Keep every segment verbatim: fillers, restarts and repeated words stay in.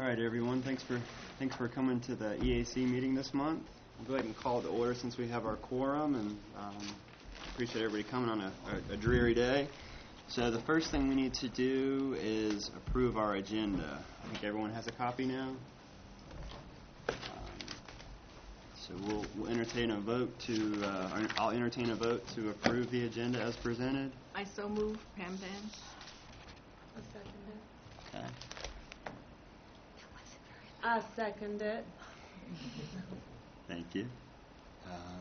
right, everyone. Thanks for thanks for coming to the E A C meeting this month. I'll go ahead and call it to order since we have our quorum, and um, appreciate everybody coming on a, a, a dreary day. So the first thing we need to do is approve our agenda. I think everyone has a copy now. Um, so we'll, we'll entertain a vote to. Uh, I'll entertain a vote to approve the agenda as presented. I so move. Pam Van. I'll second it. Okay. I'll second it. Thank you. Um,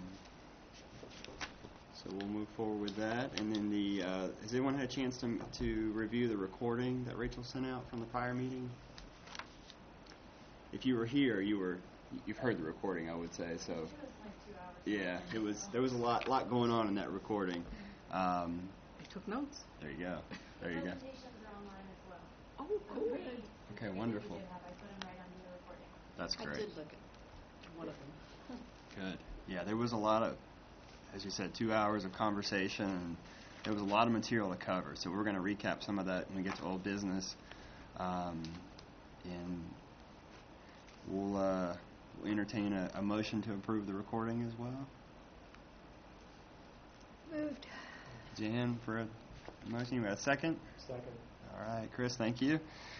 so we'll move forward with that. And then the, uh, has anyone had a chance to, to review the recording that Rachel sent out from the prior meeting? If you were here, you were, you've heard the recording, I would say. So, It was like two hours. yeah, it was, there was a lot, lot going on in that recording. Um, I took notes. there you go. There you go. Presentations are online as well. Oh, cool. Really? Okay, Really wonderful. we did have. I put them right under the recording. That's great. I did look at one of them. Good. Yeah, there was a lot of, as you said, two hours of conversation, and there was a lot of material to cover. So we're going to recap some of that when we get to old business, um, and we'll, uh, we'll entertain a, a motion to approve the recording as well. Moved. Jan, for a motion, you got a second? Second. All right, Chris, thank you.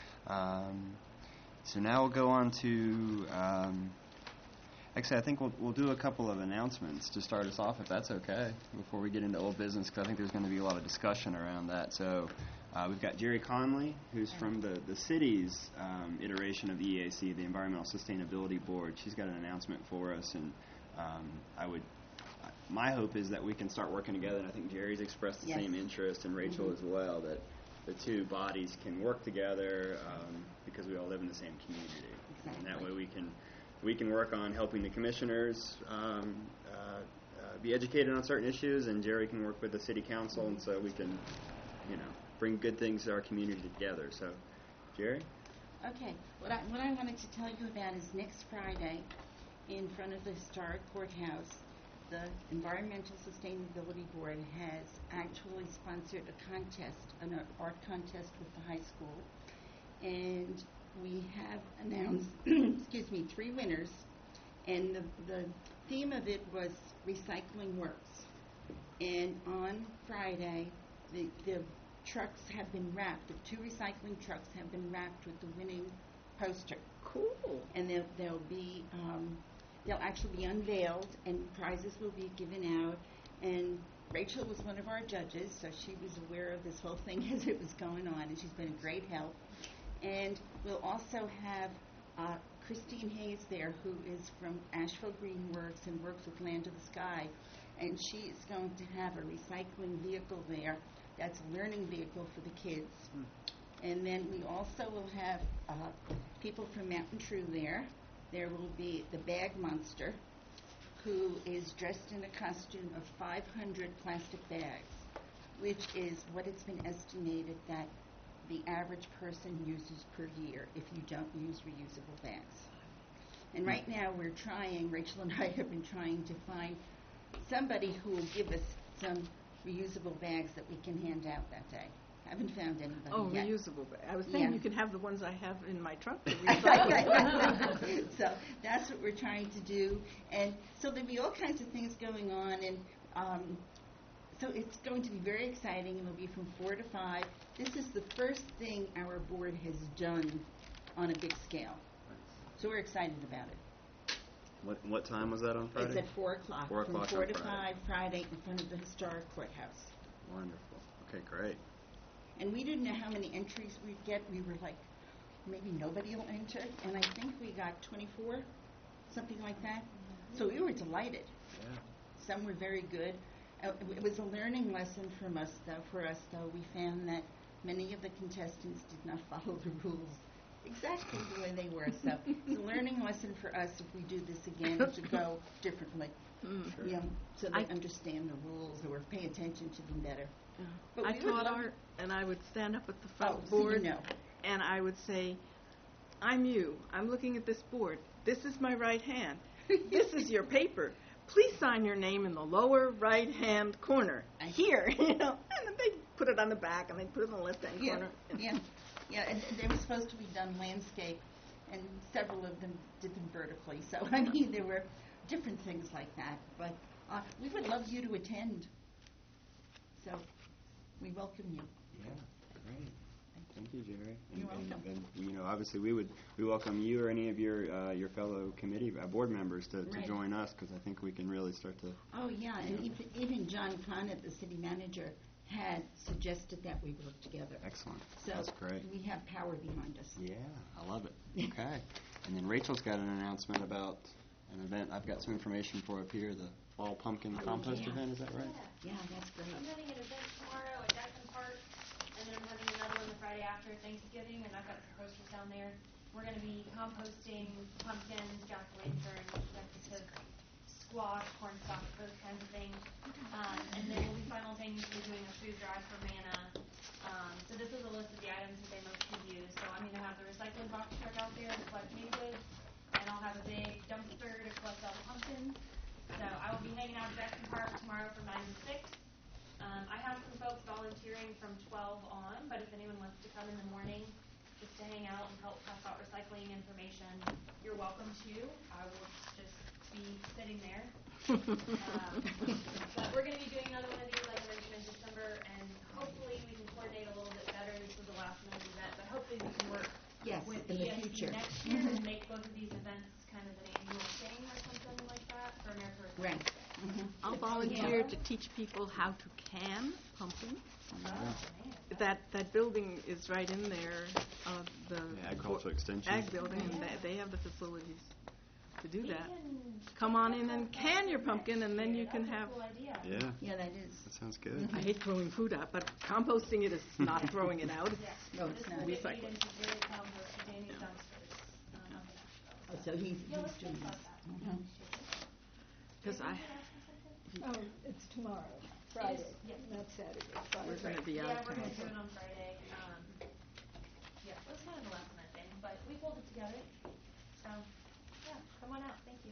Um, so now we'll go on to. Um, Actually, I think we'll we'll do a couple of announcements to start us off, if that's okay, before we get into old business, because I think there's going to be a lot of discussion around that. So uh, we've got Jerry Conley, who's from the, the city's um, iteration of the E A C, the Environmental Sustainability Board. She's got an announcement for us, and um, I would, my hope is that we can start working together, and I think Jerry's expressed the Yes. same interest, and Rachel Mm-hmm. as well, that the two bodies can work together um, because we all live in the same community. Exactly. And that way we can we can work on helping the commissioners um, uh, uh, be educated on certain issues, and Jerry can work with the city council, and so we can, you know, bring good things to our community together. So, Jerry? Okay, what I, what I wanted to tell you about is next Friday, in front of the historic courthouse, the Environmental Sustainability Board has actually sponsored a contest, an art contest with the high school, and we have announced, excuse me, three winners, and the, the theme of it was Recycling Works. And on Friday, the, the trucks have been wrapped, the two recycling trucks have been wrapped with the winning poster. Cool. And they'll, they'll be, um, they'll actually be unveiled, and prizes will be given out. And Rachel was one of our judges, so she was aware of this whole thing as it was going on, and she's been a great help. And we'll also have uh, Christine Hayes there, who is from Asheville Green Works and works with Land of the Sky. And she is going to have a recycling vehicle there that's a learning vehicle for the kids. Hmm. And then we also will have uh, people from Mountain True there. There will be the Bag Monster, who is dressed in a costume of five hundred plastic bags, which is what it's been estimated that the average person uses per year if you don't use reusable bags. And right now we're trying, Rachel and I have been trying to find somebody who will give us some reusable bags that we can hand out that day. Haven't found anybody Oh, yet. reusable. I was thinking Yeah. you can have the ones I have in my truck to recycle. So that's what we're trying to do. And so there'll be all kinds of things going on, and um, so it's going to be very exciting. It'll be from four to five. This is the first thing our board has done on a big scale. So we're excited about it. What what time was that on Friday? It's at four o'clock. Four o'clock From four on to Friday. five Friday in front of the historic courthouse. Wonderful. Okay, great. And we didn't know how many entries we'd get. We were like, maybe nobody will enter. And I think we got twenty-four, something like that. So we were delighted. Yeah. Some were very good. Uh, it was a learning lesson from us, though. For us, though, we found that many of the contestants did not follow the rules exactly the way they were. So it's a learning lesson for us if we do this again to go differently. Mm. Sure. You know, so they I- understand the rules or pay attention to them better. Yeah. But I we would taught love- art, and I would stand up at the front Oh, so you board, know. and I would say, I'm you. I'm looking at this board. This is my right hand. This is your paper. Please sign your name in the lower right-hand corner. Here, you know. And then they put it on the back, and they put it in the left-hand Yeah, corner. yeah, yeah. And they were supposed to be done landscape, and several of them did them vertically. So, I mean, there were different things like that. But uh, we would love you to attend. So, we welcome you. Yeah, great. Thank you, Jerry. And, You're and- welcome. And, you know, obviously, we would we welcome you or any of your uh, your fellow committee uh, board members to, to Right. join us, because I think we can really start to. Oh, yeah, and even, even John Conant, the city manager, had suggested that we work together. Excellent. So That's great. we have power behind us. Yeah, I love it. Okay. And then Rachel's got an announcement about an event. I've got some information for up here, the fall pumpkin compost yeah. event. Is that right? Yeah, that's great. I'm having an event tomorrow at Jackson Park, and then I'm having another one the Friday after Thanksgiving, and I've got some posters down there. We're going to be composting pumpkins, jack-o'-lanterns, decorative squash, corn stalk, those kinds of things. Um, and then we'll be simultaneously doing a food drive for Manna. Um, so this is a list of the items that they mostly use. So I'm going to have the recycling box truck out there to collect canned goods, and I'll have a big dumpster to collect all the pumpkins. So I will be hanging out at Jackson Park tomorrow from nine to six. Um, I have some folks volunteering from twelve on, but if anyone wants to come in the morning just to hang out and help pass out recycling information, you're welcome to. I will just be sitting there. um, but we're going to be doing another one of these, like I mentioned, in December, and hopefully we can coordinate a little bit better. This was the last minute event, but hopefully we can work Yes, with in the E S C future. next year and make both of these events kind of an annual thing or something like that for America Recycles Right. Day. Mhm. I'll volunteer to teach people how to can pumpkins. Oh, man. That that building is right in there, uh, the Yeah, agricultural extension. ag building, and they, they have the facilities to do We that. can- Come on in and can your pumpkin, and then you That's can a have. cool idea. Yeah, Yeah, that is. that sounds good. I hate throwing food out, but composting it is not throwing it out. Yeah. No, This it's will not. get Recycling. made into Jerry Compost to Danny's dumpsters. um, up in Asheville. Oh, so he's, Yeah, let's he's think doing about this. that. Mhm. Because I, Oh, it's tomorrow, Friday, yes. not Saturday, we're Friday. going to be out Yeah, of we're gonna town. do it on Friday. Um, yeah, it was kind of a last minute thing, but we pulled it together. So, yeah, come on out. Thank you.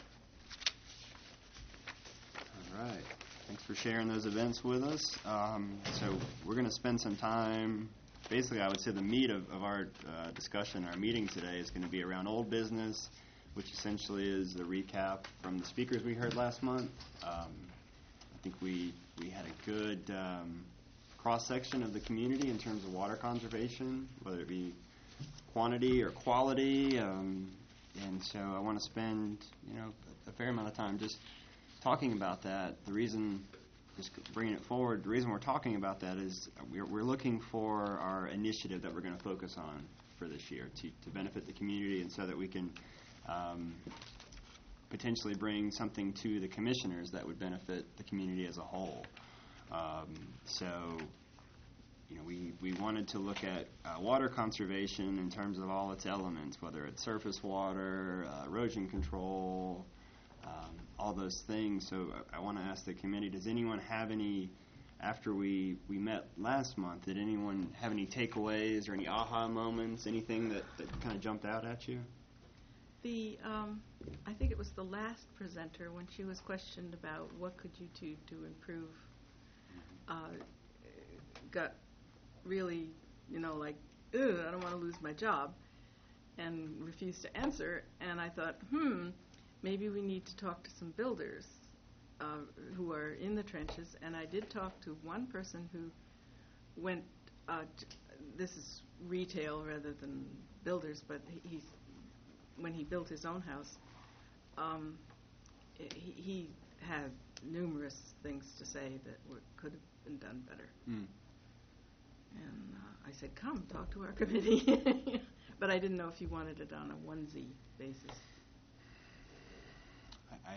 All right. Thanks for sharing those events with us. Um, so we're going to spend some time. Basically, I would say the meat of, of our uh, discussion, our meeting today, is going to be around old business, which essentially is the recap from the speakers we heard last month. Um, I think we we had a good um, cross-section of the community in terms of water conservation, whether it be quantity or quality. Um, and so I want to spend, you know, a fair amount of time just talking about that. The reason, just bringing it forward, the reason we're talking about that is we're, we're looking for our initiative that we're going to focus on for this year to, to benefit the community, and so that we can um, potentially bring something to the commissioners that would benefit the community as a whole. Um, so, you know, we, we wanted to look at uh, water conservation in terms of all its elements, whether it's surface water, uh, erosion control, um, all those things. So I, I want to ask the committee, does anyone have any, after we, we met last month, did anyone have any takeaways or any aha moments, anything that, that kind of jumped out at you? The, um, I think it was the last presenter, when she was questioned about what could you do to improve, uh, got really, you know, like, ugh, I don't want to lose my job, and refused to answer. And I thought, hmm, maybe we need to talk to some builders uh, who are in the trenches. And I did talk to one person who went, uh, t- this is retail rather than builders, but he- he's when he built his own house, um, he, he had numerous things to say that were, could have been done better. Mm. And uh, I said, come, talk to our committee. But I didn't know if you wanted it on a onesie basis. I,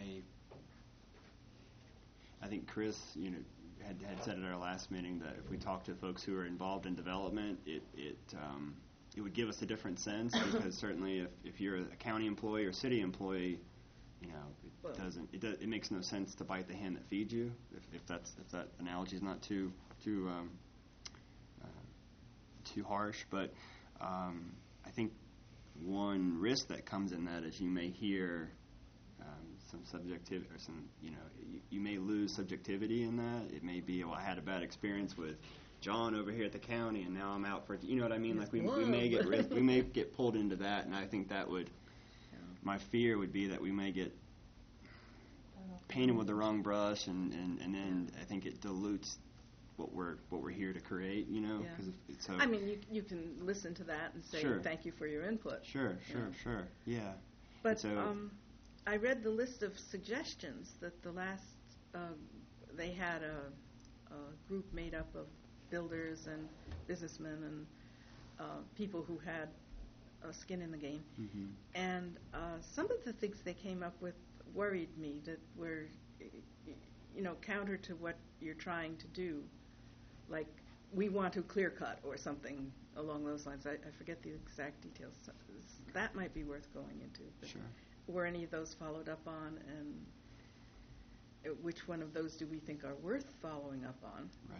I think Chris, you know, had, had said at our last meeting that if we talk to folks who are involved in development, it it um, it would give us a different sense, because certainly if, if you're a county employee or city employee, you know, it Well- doesn't it, does, it makes no sense to bite the hand that feeds you. If, if that's if that analogy is not too too um, uh, too harsh, but um, I think one risk that comes in that is you may hear um, some subjectivity or some, you know, you, you may lose subjectivity in that. It may be, well, I had a bad experience with John over here at the county, and now I'm out for, you know what I mean? Like we we may get ris- we may get pulled into that, and I think that would, my fear would be that we may get painted with the wrong brush, and, and, and then I think it dilutes what we're what we're here to create, you know. Yeah. 'Cause if, so I mean, you you can listen to that and say Sure. thank you for your input. Sure, sure, Yeah. sure. Yeah. But so, um, I read the list of suggestions that the last uh, they had a, a group made up of builders and businessmen and uh, people who had uh, skin in the game. mhm. And uh, some of the things they came up with worried me that were, y- y- you know, counter to what you're trying to do. Like, we want to clear cut or something along those lines. I, I forget the exact details. So that might be worth going into. But Sure. were any of those followed up on, and uh, which one of those do we think are worth following up on? Right.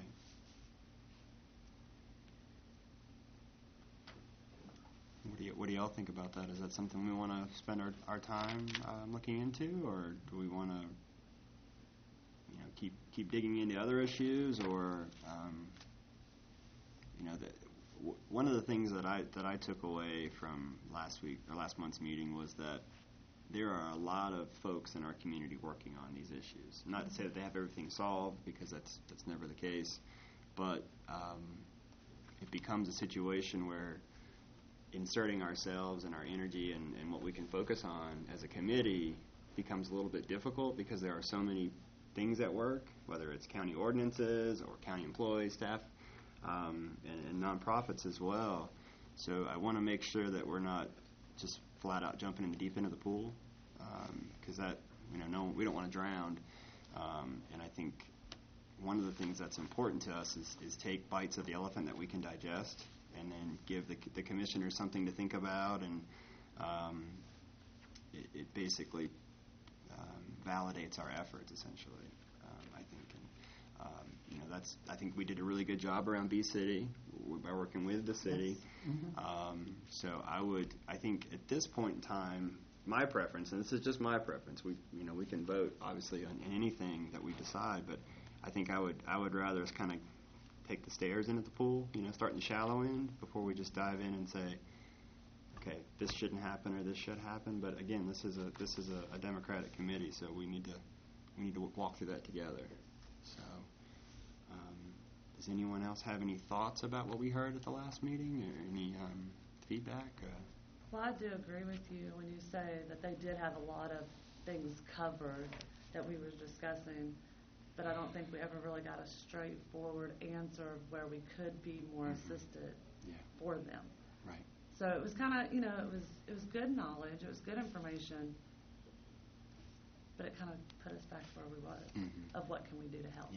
What do you What do y'all think about that? Is that something we want to spend our our time um, looking into, or do we want to, you know, keep keep digging into other issues, or um, you know, the, w- one of the things that I that I took away from last week or last month's meeting was that there are a lot of folks in our community working on these issues. Not to say that they have everything solved, because that's that's never the case, but um, it becomes a situation where inserting ourselves and our energy and, and what we can focus on as a committee becomes a little bit difficult, because there are so many things at work, whether it's county ordinances or county employees, staff, um, and, and nonprofits as well. So I want to make sure that we're not just flat out jumping in the deep end of the pool, because that, you know, no, we don't want to drown. Um, and I think one of the things that's important to us is, is take bites of the elephant that we can digest, and then give the, the commissioners something to think about, and um, it, it basically um, validates our efforts, essentially, um, I think. And, um, you know, that's, I think we did a really good job around Bee City w- by working with the city. Yes. Mm-hmm. Um, so I would, I think at this point in time, my preference, and this is just my preference, we, you know, we can vote, obviously, on anything that we decide, but I think I would, I would rather us kind of take the stairs into the pool, you know, start in the shallow end before we just dive in and say, okay, this shouldn't happen or this should happen. But again, this is a this is a, a democratic committee, so we need to we need to walk through that together. So, um, does anyone else have any thoughts about what we heard at the last meeting, or any um, feedback? Uh, Well, I do agree with you when you say that they did have a lot of things covered that we were discussing, but I don't think we ever really got a straightforward answer of where we could be more Mhm. assisted Yeah. for them. right. So it was kind of, you know, it was it was good knowledge, it was good information, but it kind of put us back where we was Mhm. of what can we do to help. Yeah.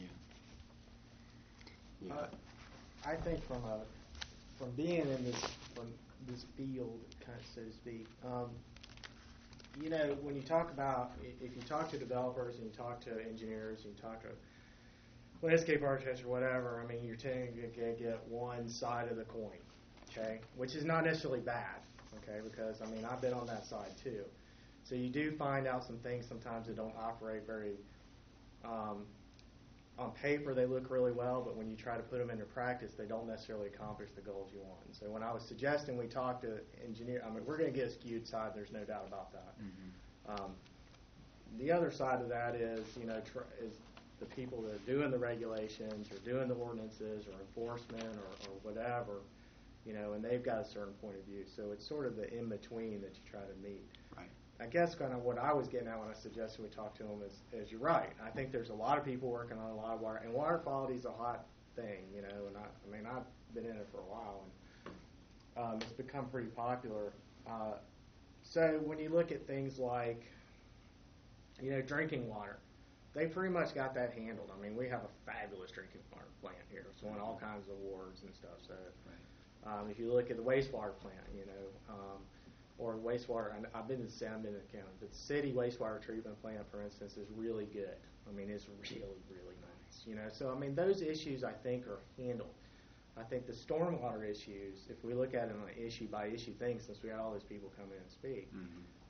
Yeah. Uh, I think from a from being in this from this field, kind of so to speak, um, you know, when you talk about i- if you talk to developers and you talk to engineers and you talk to landscape architects or whatever, I mean, you're tending to get, get one side of the coin, okay, which is not necessarily bad, okay, because I mean I've been on that side too. So you do find out some things sometimes that don't operate very. Um, on paper they look really well, but when you try to put them into practice, they don't necessarily accomplish the goals you want. And so when I was suggesting we talk to engineer, I mean, we're going to get a skewed side, there's no doubt about that. Mhm. Um, the other side of that is, you know, tr- is the people that are doing the regulations or doing the ordinances or enforcement or, or whatever, you know, and they've got a certain point of view. So it's sort of the in-between that you try to meet. Right. I guess kind of what I was getting at when I suggested we talk to them is, is you're right. I think there's a lot of people working on a lot of water, and water quality is a hot thing, you know. And I, I mean, I've been in it for a while, and um, it's become pretty popular. Uh, so when you look at things like, you know, drinking water, they pretty much got that handled. I mean, we have a fabulous drinking water plant here. It's won all kinds of awards and stuff. So um, if you look at the wastewater plant, you know. Um, or wastewater, and I've been to the city, I've been to the county, but the city wastewater treatment plant, for instance, is really good. I mean, it's really, really nice, you know. So, I mean, those issues, I think, are handled. I think the stormwater issues, if we look at it on an issue-by-issue thing, since we had all those people come in and speak, Mhm.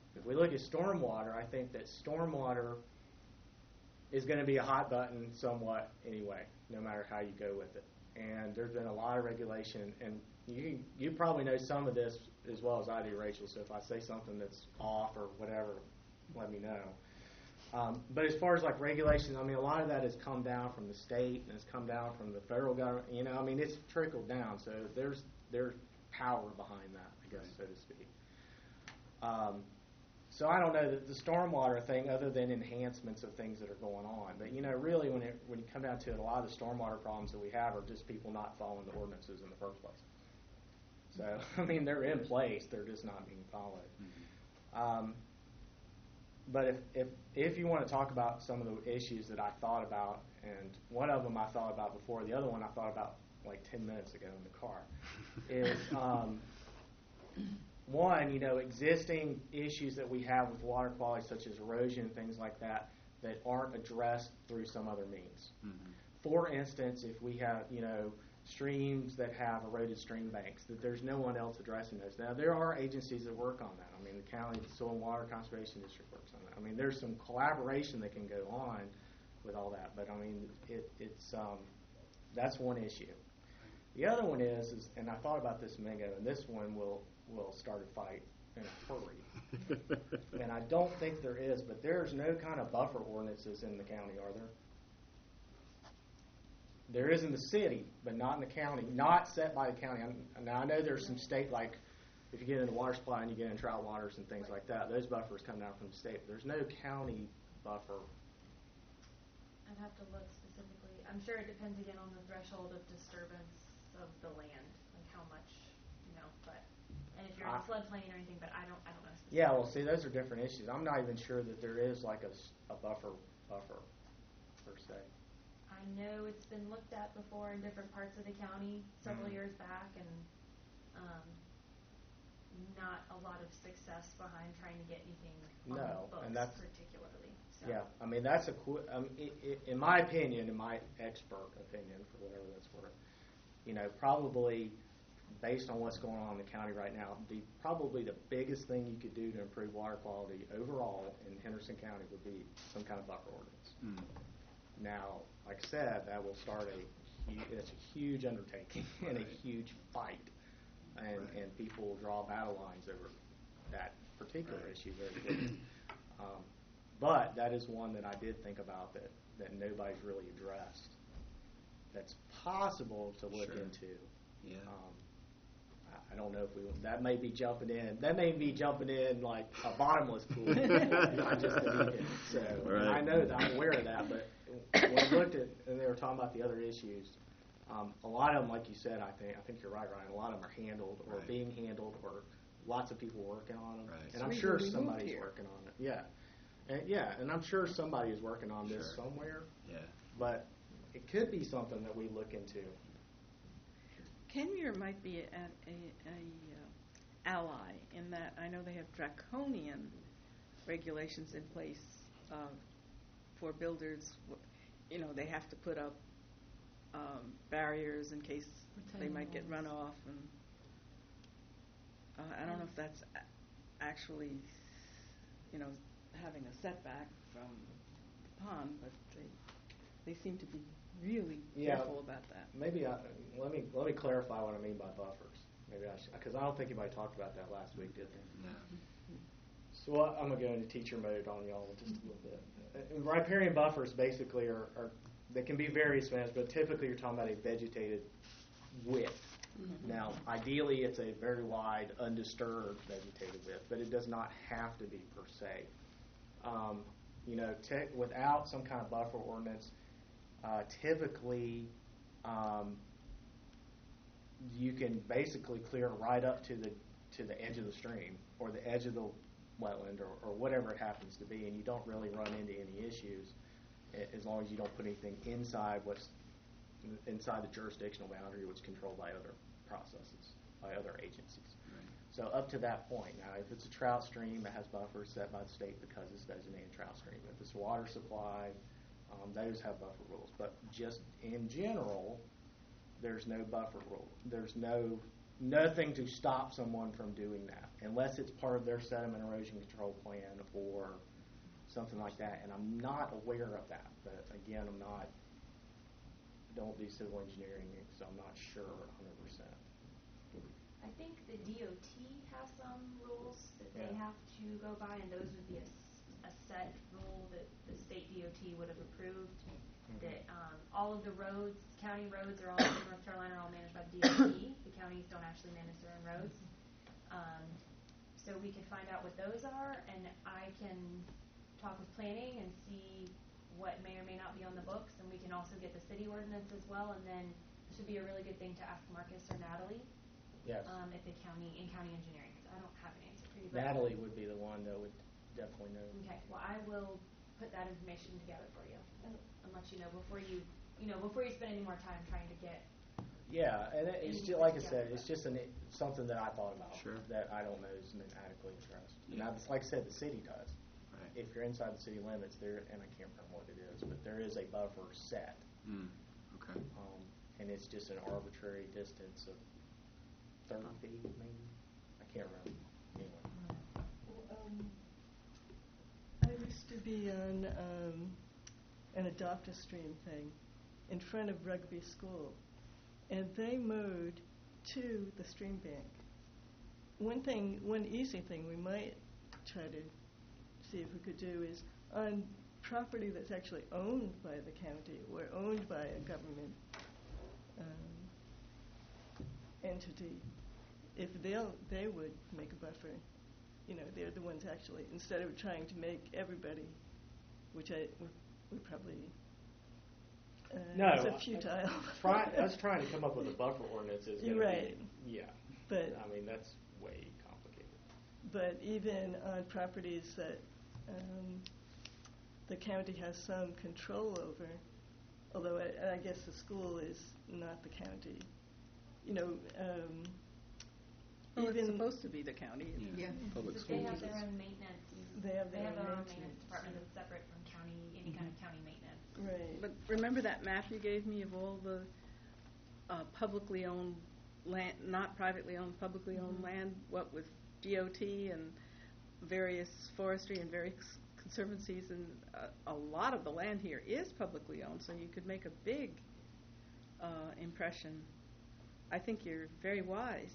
If we look at stormwater, I think that stormwater is going to be a hot button somewhat anyway, no matter how you go with it. And there's been a lot of regulation, and you you probably know some of this as well as I do, Rachel, so if I say something that's off or whatever, let me know. Um, but as far as like regulations, I mean, a lot of that has come down from the state and has come down from the federal government. You know, I mean, it's trickled down, so there's there's power behind that, I guess, so to speak. Um, so I don't know that the stormwater thing, other than enhancements of things that are going on. But you know, really, when it when you come down to it, a lot of the stormwater problems that we have are just people not following the ordinances in the first place. So I mean, they're in place; they're just not being followed. Mm-hmm. Um, But if, if if you want to talk about some of the issues that I thought about, and one of them I thought about before, the other one I thought about like ten minutes ago in the car, is um, one, you know, existing issues that we have with water quality, such as erosion and things like that, that aren't addressed through some other means. Mm-hmm. For instance, if we have, you know, streams that have eroded stream banks, that there's no one else addressing those. Now, there are agencies that work on that. I mean, the county Soil and Water Conservation District works on that. I mean, there's some collaboration that can go on with all that, but I mean, it, it's um, that's one issue. The other one is, is, and I thought about this a minute ago, and this one will will start a fight in a hurry. And I don't think there is, but there's no kind of buffer ordinances in the county, are there? There is in the city, but not in the county, not set by the county. I'm, now, I know there's some state, like if you get into water supply and you get in trout waters and things like that, those buffers come down from the state. There's no county buffer. I'd have to look specifically. I'm sure it depends again on the threshold of disturbance of the land, like how much, you know, but, and if you're in a floodplain or anything, but I don't, I don't know specifically. Yeah, well, see, those are different issues. I'm not even sure that there is like a, a buffer, buffer, per se. I know it's been looked at before in different parts of the county several mm-hmm. years back, and um, not a lot of success behind trying to get anything on no, the books and that's, particularly. So. Yeah, I mean, that's a, um, it, it, in my opinion, in my expert opinion, for whatever that's worth, you know, probably based on what's going on in the county right now, the probably the biggest thing you could do to improve water quality overall in Henderson County would be some kind of buffer ordinance. Mm. Now, like I said, that will start a, it's a huge undertaking and a huge fight, and, right. and people will draw battle lines over that particular right. issue very quickly. Um, but that is one that I did think about that, that nobody's really addressed. That's possible to look sure. into. Yeah. Um, I, I don't know if we, that may be jumping in, that may be jumping in like a bottomless pool, not just a deep end. So right. I know that I'm aware of that, but when we looked at, and they were talking about the other issues, um, a lot of them, like you said, I think I think you're right, Ryan. A lot of them are handled or right. being handled, or lots of people working on them. Right. And I'm so sure somebody's working on it. Yeah, and yeah, and I'm sure somebody is working on this sure. somewhere. Yeah. But it could be something that we look into. Kenmure might be a, a, a uh, ally in that I know they have draconian regulations in place uh, for builders. You know, they have to put up um, barriers in case Retaining they might get runoff, and uh, I don't know if that's a- actually, you know, having a setback from the pond, but they they seem to be really yeah, careful about that. Maybe I, let me let me clarify what I mean by buffers. Maybe I should, because I don't think anybody talked about that last week, did they? No. So uh, I'm going to go into teacher mode on y'all just a little bit. Uh, riparian buffers basically are, are they can be various things, but typically you're talking about a vegetated width. Mm-hmm. Now, ideally, it's a very wide, undisturbed vegetated width, but it does not have to be per se. Um, you know, te- without some kind of buffer ordinance, uh, typically um, you can basically clear right up to the to the edge of the stream or the edge of the wetland or, or whatever it happens to be, and you don't really run into any issues as long as you don't put anything inside what's inside the jurisdictional boundary, which is controlled by other processes, by other agencies. Right. So up to that point. Now, if it's a trout stream, it has buffers set by the state because it's designated trout stream. If it's water supply, um, those have buffer rules. But just in general, there's no buffer rule. There's no nothing to stop someone from doing that, unless it's part of their sediment erosion control plan or something like that. And I'm not aware of that. But again, I'm not, don't do civil engineering, so I'm not sure one hundred percent. I think the D O T has some rules that they Yeah. have to go by, and those would be a, s- a set rule that the state D O T would have approved. Mhm. That um, all of the roads, county roads, are all in North Carolina are all managed by the D O T. The counties don't actually manage their own roads. Um, so we could find out what those are, and I can talk with planning and see what may or may not be on the books, and we can also get the city ordinance as well, and then it should be a really good thing to ask Marcus or Natalie. Yes. Um, at the county, in county engineering, because I don't have an answer for you. But Natalie would be the one that would definitely know. Okay, well, I will put that information together for you and, and let you know before you, you know, before you spend any more time trying to get. Yeah, and it- it's Anything just, like I put said, together. it's just an, something that I thought about. Sure. That I don't know has been adequately addressed. Yeah. Now, like I said, the city does. Right. If you're inside the city limits, there, and I can't remember what it is, but there is a buffer set. Mm. Okay. Um, and it's just an arbitrary distance of thirty feet, maybe? I can't remember. Anyway. Um, I used to be on um, an adopt-a-stream thing in front of Rugby School, and they mowed to the stream bank. One thing, one easy thing we might try to see if we could do is on property that's actually owned by the county or owned by a government um, entity, if they'll, they would make a buffer, you know, they're the ones actually, instead of trying to make everybody, which I would, would probably, uh, No, it's a I- futile. Try, us trying to come up with a buffer ordinance is You're gonna right. be, yeah. But- I mean, that's way complicated. But even on properties that um, the county has some control over, although I, I guess the school is not the county, you know, um, Well, even it's supposed to be the county. Yeah. Public They schools. have their own maintenance. They have their They have own their own maintenance. maintenance department that's separate from county, any kind of county maintenance. right. But remember that map you gave me of all the uh, publicly owned land, not privately owned, publicly owned land, what with D O T and various forestry and various conservancies, and uh, a lot of the land here is publicly owned, so you could make a big uh, impression. I think you're very wise.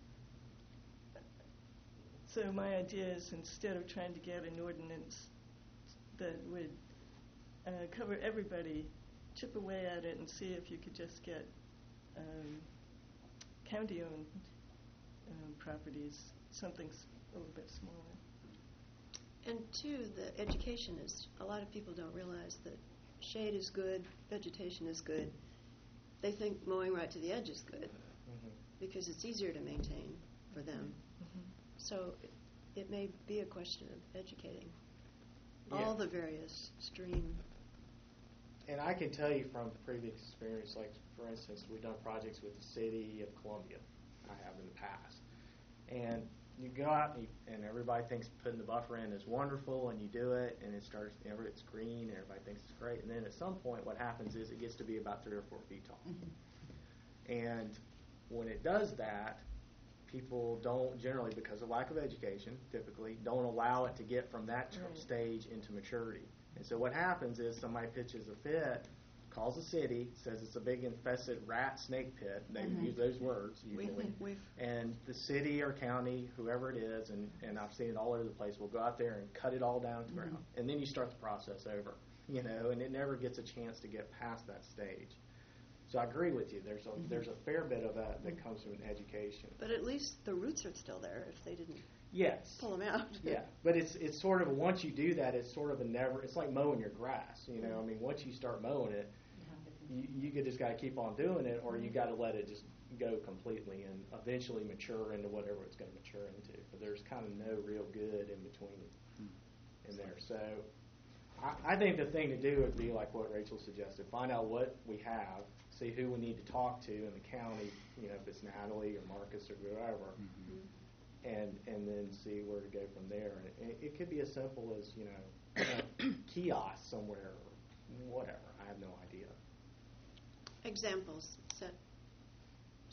So my idea is, instead of trying to get an ordinance that would uh, cover everybody, chip away at it and see if you could just get um, county-owned um, properties, something s- a little bit smaller. And two, the education is, a lot of people don't realize that shade is good, vegetation is good. They think mowing right to the edge is good Mhm. because it's easier to maintain for them. Mm-hmm. So it, it may be a question of educating Yeah. all the various stream. And I can tell you from previous experience, like, for instance, we've done projects with the city of Columbia. I have in the past. And you go out and, you, and everybody thinks putting the buffer in is wonderful, and you do it, and it starts, you know, it's green, and everybody thinks it's great. And then at some point, what happens is it gets to be about three or four feet tall. And when it does that, people don't generally, because of lack of education, typically, don't allow it to get from that tr- Right. stage into maturity. And so what happens is somebody pitches a fit, calls the city, says it's a big infested rat snake pit. They Mhm. use those words usually. We've And the city or county, whoever it is, and, and I've seen it all over the place, will go out there and cut it all down to the ground. And then you start the process over, you know, and it never gets a chance to get past that stage. So I agree with you. There's a, there's a fair bit of that that comes from education. But at least the roots are still there if they didn't Yes. pull them out. Yeah, but it's it's sort of, once you do that, it's sort of a never, it's like mowing your grass, you know, I mean, once you start mowing it, you, you could just got to keep on doing it, or you got to let it just go completely and eventually mature into whatever it's going to mature into. But there's kind of no real good in between in there. So I, I think the thing to do would be like what Rachel suggested: find out what we have, see who we need to talk to in the county, you know, if it's Natalie or Marcus or whoever. And, and then see where to go from there. And it, it could be as simple as, you know, a kiosk somewhere or whatever. I have no idea. Examples, set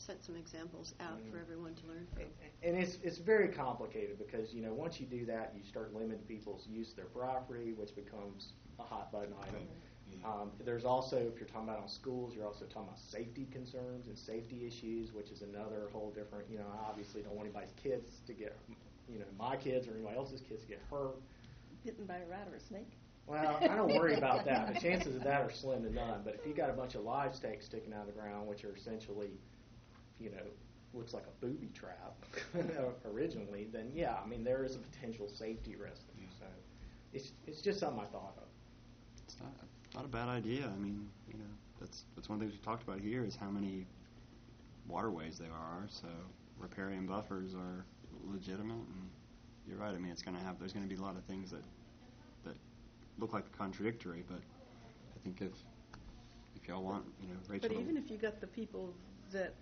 set some examples out for everyone to learn from. And it's it's very complicated because, you know, once you do that, you start limiting people's use of their property, which becomes a hot button item. Um, there's also, if you're talking about on schools, you're also talking about safety concerns and safety issues, which is another whole different, you know, I obviously don't want anybody's kids to get, you know, my kids or anybody else's kids to get hurt. Bitten by a rat or a snake? Well, I don't worry about that. The chances of that are slim to none. But if you got a bunch of live stakes sticking out of the ground, which are essentially, you know, looks like a booby trap originally, then yeah, I mean, there is a potential safety risk. So it's it's just something I thought of. It's not not a bad idea. I mean, you know, that's that's one of the things we talked about here is how many waterways there are. So riparian buffers are legitimate, and you're right. I mean, it's going to have there's going to be a lot of things that that look like contradictory, but I think if if y'all want, you know, Rachel. But even if you got the people that,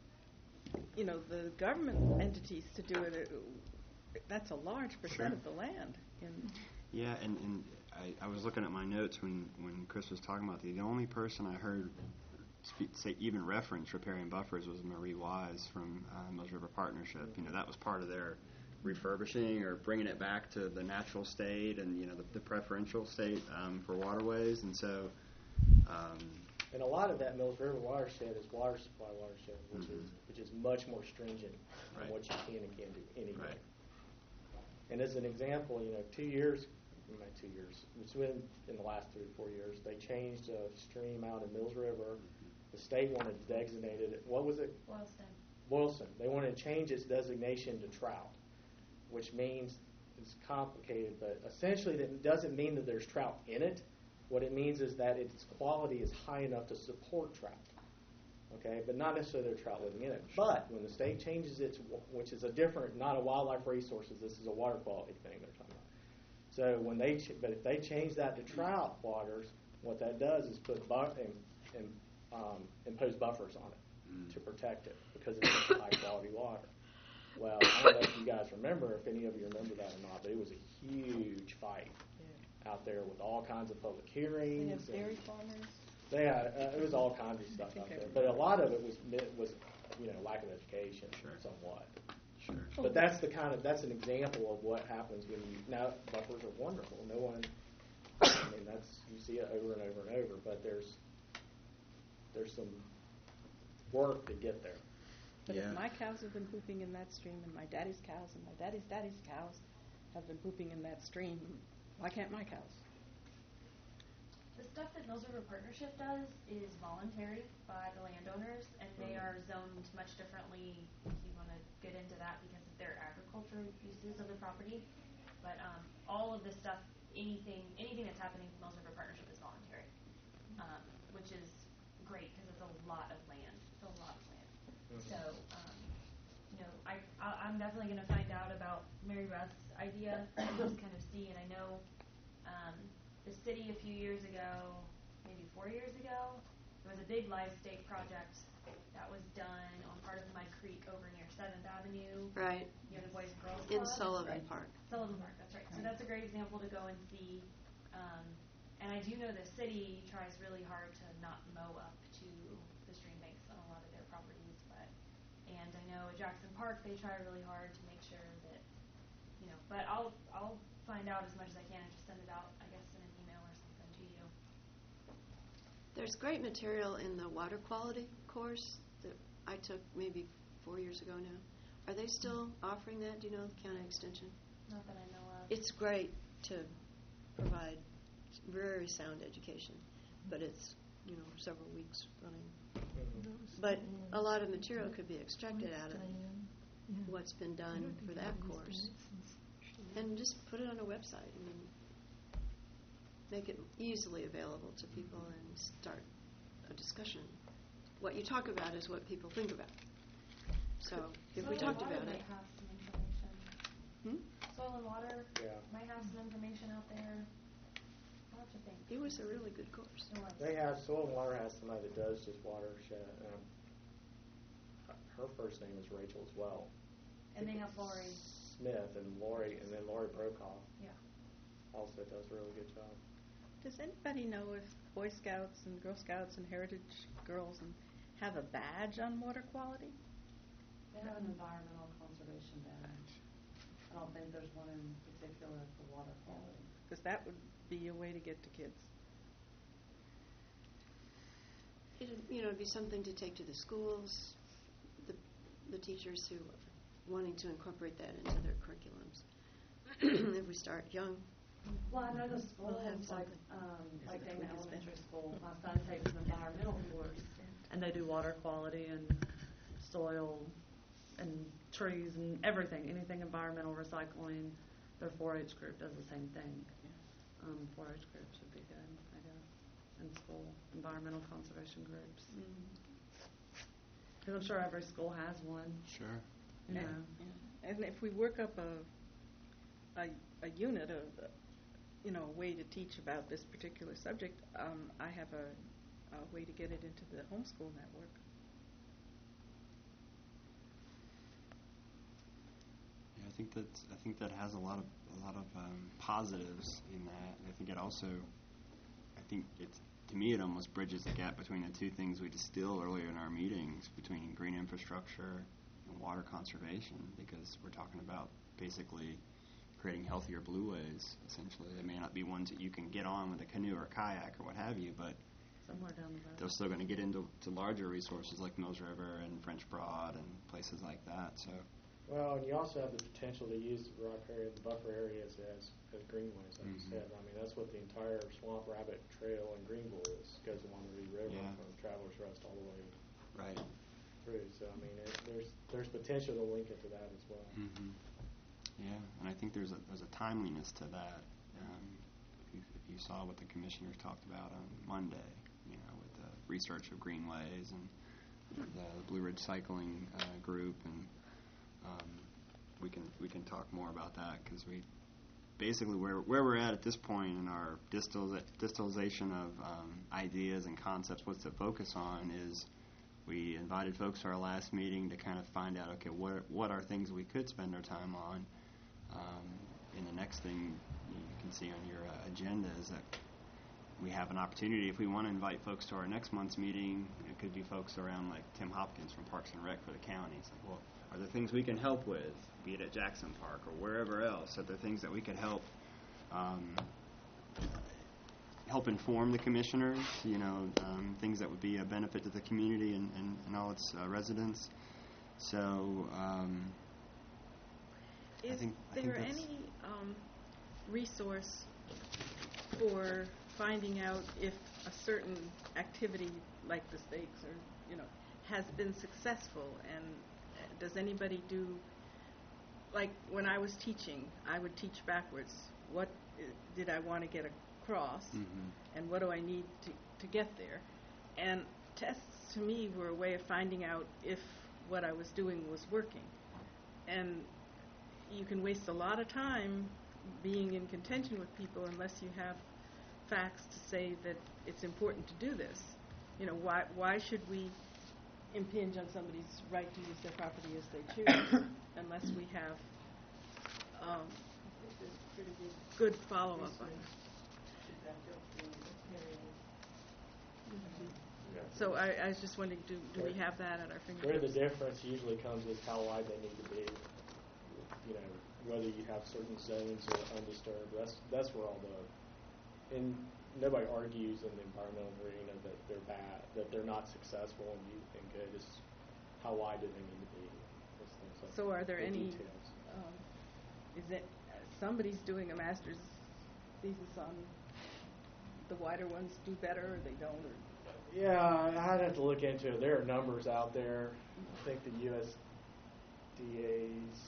you know, the government entities to do it, it that's a large percent Sure. of the land. In Yeah, and, and I, I was looking at my notes when, when Chris was talking about the the only person I heard speak, say even reference riparian buffers was Marie Wise from uh, Mills River Partnership. You know, that was part of their refurbishing or bringing it back to the natural state and, you know, the, the preferential state um, for waterways. And so, um, And a lot of that Mills River watershed is water supply watershed, which Mhm. is which is much more stringent Right. on what you can and can't do anyway. Right. And as an example, you know, two years, not two years, it's been in the last three or four years, they changed a stream out in Mills River. The state wanted to designate it, what was it? Boylston. Boylston. They wanted to change its designation to trout, which means it's complicated, but essentially that doesn't mean that there's trout in it. What it means is that its quality is high enough to support trout, okay, but not necessarily there's trout living in it. But when the state changes its, which is a different, not a wildlife resources, this is a water quality thing they're talking about. So when they, ch- but if they change that to trout waters, what that does is put bu- and, and um, impose buffers on it Mm. to protect it because it's high quality water. Well, I don't know if you guys remember, if any of you remember that or not, but it was a huge fight out there with all kinds of public hearings. they have and dairy farmers. They had, uh, it was all kinds of stuff think out I there, remember. but a lot of it was mi- was you know lack of education, Sure. somewhat. sure. But that's the kind of that's an example of what happens when you now buffers are wonderful. No one, I mean that's you see it over and over and over, but there's there's some work to get there. But Yeah. if my cows have been pooping in that stream, and my daddy's cows, and my daddy's daddy's cows have been pooping in that stream, why can't my cows? The stuff that Mills River Partnership does is voluntary by the landowners, and they are zoned much differently, if you want to get into that, because of their agricultural uses of the property. But um, all of this stuff, anything anything that's happening with Mills River Partnership is voluntary, um, which is great because it's a lot of land. It's a lot of land. So, um, you know, I, I, I'm definitely going to find out about Mary Ruth's idea and just kind of see, and I know um, the city a few years ago, maybe four years ago, there was a big live stake project that was done on part of Mud Creek over near seventh Avenue. Right, You know, the Boys and Girls in Club. Sullivan Right. Park. Sullivan Park, that's right. So that's a great example to go and see. Um, and I do know the city tries really hard to not mow up to the stream banks on a lot of their properties, but and I know at Jackson Park they try really hard to make sure that you know. But I'll I'll find out as much as I can and just send it out, I guess, in an email or something to you. There's great material in the water quality course that I took maybe four years ago now. Are they still offering that? Do you know, the county extension? Not that I know of. It's great to provide very sound education, but it's, you know, several weeks running. But a lot of material could be extracted out of what's been done for that course. And just put it on a website. I mean, make it easily available to people and start a discussion. What you talk about is what people think about. So if we Soil and talked Water about it, might have some information. hmm? Soil and Water Yeah. might have some information out there. I'll have to think. It was a really good course. It was. They have Soil and Water has somebody that does just watershed. Um, her first name is Rachel as well. And they have Lori. Smith and Lori, and then Lori Brokaw Yeah. also does a really good job. Does anybody know if Boy Scouts and Girl Scouts and Heritage Girls and have a badge on water quality? They have an environmental conservation badge. I don't think there's one in particular for water quality. Because that would be a way to get to kids. It'd, you know, it'd be something to take to the schools, the the teachers who are wanting to incorporate that into their curriculums. If we start young. Well, I know the We'll schools, have like, something. um, like Yes, Dayton we can Elementary spend- School, my son takes an environmental course, and they do water quality and soil and trees and everything, anything environmental recycling. Their four H group does the same thing. Um, four H groups would be good, I guess, in school, environmental conservation groups. Because I'm sure every school has one. Sure. You And, know. and if we work up a, a, a unit of, uh, you know, a way to teach about this particular subject, um, I have a, a way to get it into the homeschool network. Yeah, I think that I think that has a lot of a lot of um, positives in that. And I think it also, I think it's to me it almost bridges the gap between the two things we distilled earlier in our meetings between green infrastructure and water conservation, because we're talking about basically creating healthier blueways. Essentially, they may not be ones that you can get on with a canoe or kayak or what have you, but Somewhere down the road. they're still going to get into to larger resources like Mills River and French Broad and places like that. So. Well, and you also have the potential to use the rock area, the buffer areas as, as greenways, like you Mhm. said. I mean, that's what the entire Swamp Rabbit Trail in Greenville is, goes along the Reed River Yeah. from Travelers Rest all the way Right. through. So, I mean, it, there's there's potential to link it to that as well. hmm Yeah, and I think there's a there's a timeliness to that. Um, if, you, if you saw what the commissioners talked about on Monday, you know, with the research of greenways and the Blue Ridge Cycling uh, Group, and um, we can we can talk more about that because we basically where where we're at at this point in our distil distillation of um, ideas and concepts. What's to focus on is. We invited folks to our last meeting to kind of find out, okay, what what are things we could spend our time on. Um, and the next thing you can see on your uh, agenda is that we have an opportunity, if we want to invite folks to our next month's meeting, it could be folks around like Tim Hopkins from Parks and Rec for the county. It's like, well, are there things we can help with, be it at Jackson Park or wherever else? Are there things that we could help um, help inform the commissioners, you know, um, things that would be a benefit to the community and, and, and all its uh, residents. So um, I Is think I think there that's any um, resource for finding out if a certain activity, like the stakes, or you know, has been successful? And uh, does anybody do? Like when I was teaching, I would teach backwards. What uh, did I want to get across, Mhm. and what do I need to to get there? And tests to me were a way of finding out if what I was doing was working. And you can waste a lot of time being in contention with people unless you have facts to say that it's important to do this. You know, why why should we impinge on somebody's right to use their property as they choose unless we have um, good follow-up on it? Yeah. So I, I was just wondering, do, do we have that at our Where the fingertips? difference usually comes is how wide they need to be. You know, whether you have certain zones or undisturbed. That's that's where all the and nobody argues in the environmental arena that they're bad, that they're not successful and you and good. It's how wide do they need to be? Those things like So are there the any, details. um, is it, uh, somebody's doing a master's thesis on the wider ones do better or they don't, or? Yeah, I'd have to look into it. There are numbers out there. I think the U S D A's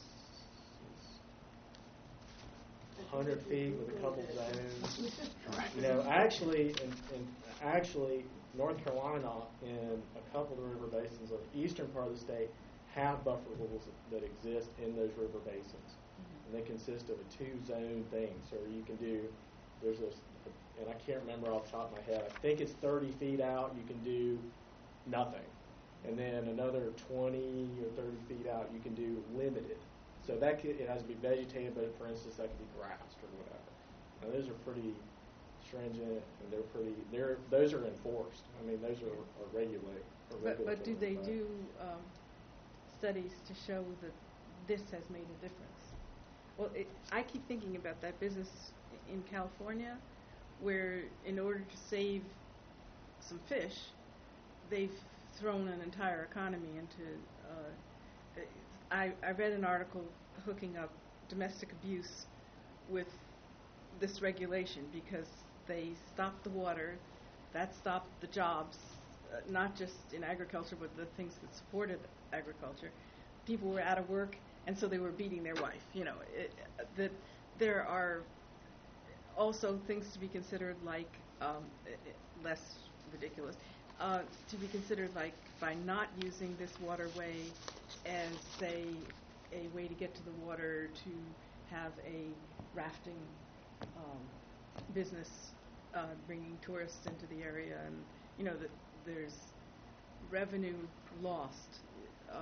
one hundred feet with a couple zones. You know, actually, in, in actually, North Carolina in a couple of the river basins of the eastern part of the state have buffer rules that, that exist in those river basins, and they consist of a two-zone thing. So you can do there's a and I can't remember off the top of my head. I think it's thirty feet out. You can do nothing, and then another twenty or thirty feet out, you can do limited. So that could, it has to be vegetated, but for instance, that could be grassed or whatever. Now those are pretty stringent, and they're pretty, they're, those are enforced. I mean, those are, are regulate. are But, but do they regulatory, do um, studies to show that this has made a difference? Well, it, I keep thinking about that business in California where in order to save some fish, they've thrown an entire economy into, uh, I, I read an article hooking up domestic abuse with this regulation because they stopped the water, that stopped the jobs, uh, not just in agriculture, but the things that supported agriculture. People were out of work, and so they were beating their wife. You know, it, uh, that there are also things to be considered, like um, less ridiculous, uh, to be considered, like by not using this waterway as, say, a way to get to the water, to have a rafting um, business uh, bringing tourists into the area, and you know that there's revenue lost, uh,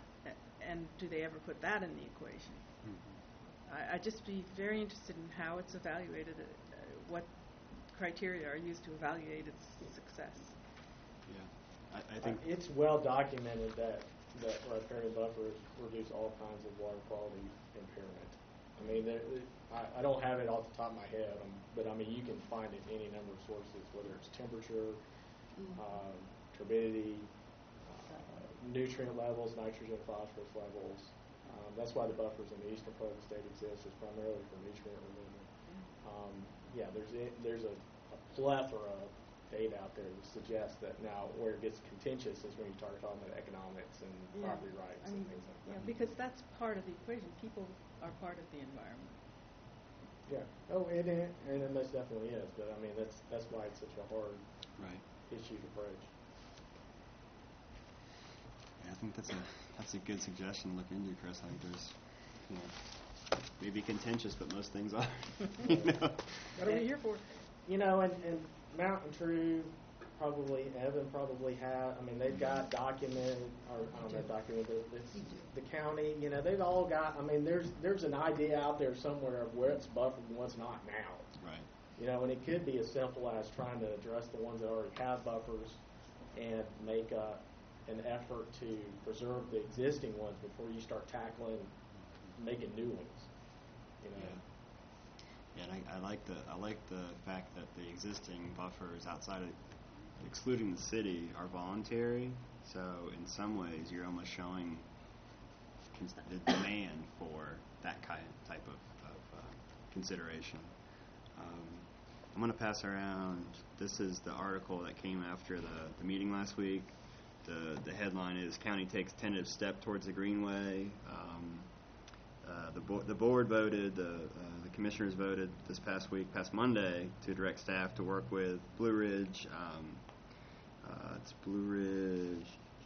and do they ever put that in the equation? Mm-hmm. I, I'd just be very interested in how it's evaluated, uh, what criteria are used to evaluate its success. Yeah, I, I think uh, it's well documented that that riparian buffers reduce all kinds of water quality impairment. I mean, there, I, I don't have it off the top of my head, um, but I mean, you can find it in any number of sources, whether it's temperature, mm-hmm. um, turbidity, uh, nutrient levels, nitrogen, phosphorus levels. Um, that's why the buffers in the eastern part of the state exist, is primarily for nutrient removal. Um, yeah, there's a, there's a, a plethora of data out there that suggests that. Now, where it gets contentious is when you start talking about economics and yeah. property rights I mean, and things like yeah, that. because that's part of the equation. People are part of the environment. Yeah. Oh, it, it, and it most definitely is. But I mean, that's that's why it's such a hard right. issue to broach. Yeah, I think that's a that's a good suggestion to look into, Chris. I think there's, you know, maybe contentious, but most things are. You know? What are we here for? You know, and, and Mountain True, probably Evan probably have. I mean, they've got documented, or I don't know, documented. It's the county. You know, they've all got. I mean, there's there's an idea out there somewhere of where it's buffered and what's not now. Right. You know, and it could be as simple as trying to address the ones that already have buffers and make a, an effort to preserve the existing ones before you start tackling making new ones. You know. Yeah. Yeah, and I, I like the I like the fact that the existing buffers outside of, excluding the city, are voluntary. So in some ways, you're almost showing cons- the demand for that kind type of, of uh, consideration. Um, I'm going to pass around. This is the article that came after the, the meeting last week. The the headline is "County Takes Tentative Step Towards the Greenway." Um, uh, the, bo- the board voted, the, uh, the commissioners voted this past week, past Monday, to direct staff to work with Blue Ridge. Um, uh, it's Blue Ridge,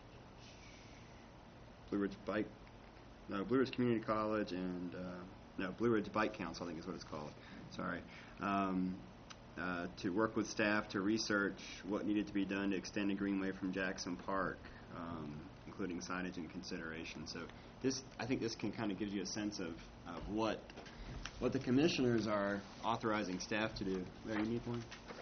Blue Ridge Bike, no, Blue Ridge Community College, and uh, no, Blue Ridge Bike Council, I think is what it's called. Sorry. Um, uh, to work with staff to research what needed to be done to extend the Greenway from Jackson Park, um, including signage and consideration. So this, I think this can kind of give you a sense of, of what what the commissioners are authorizing staff to do. There, you need one?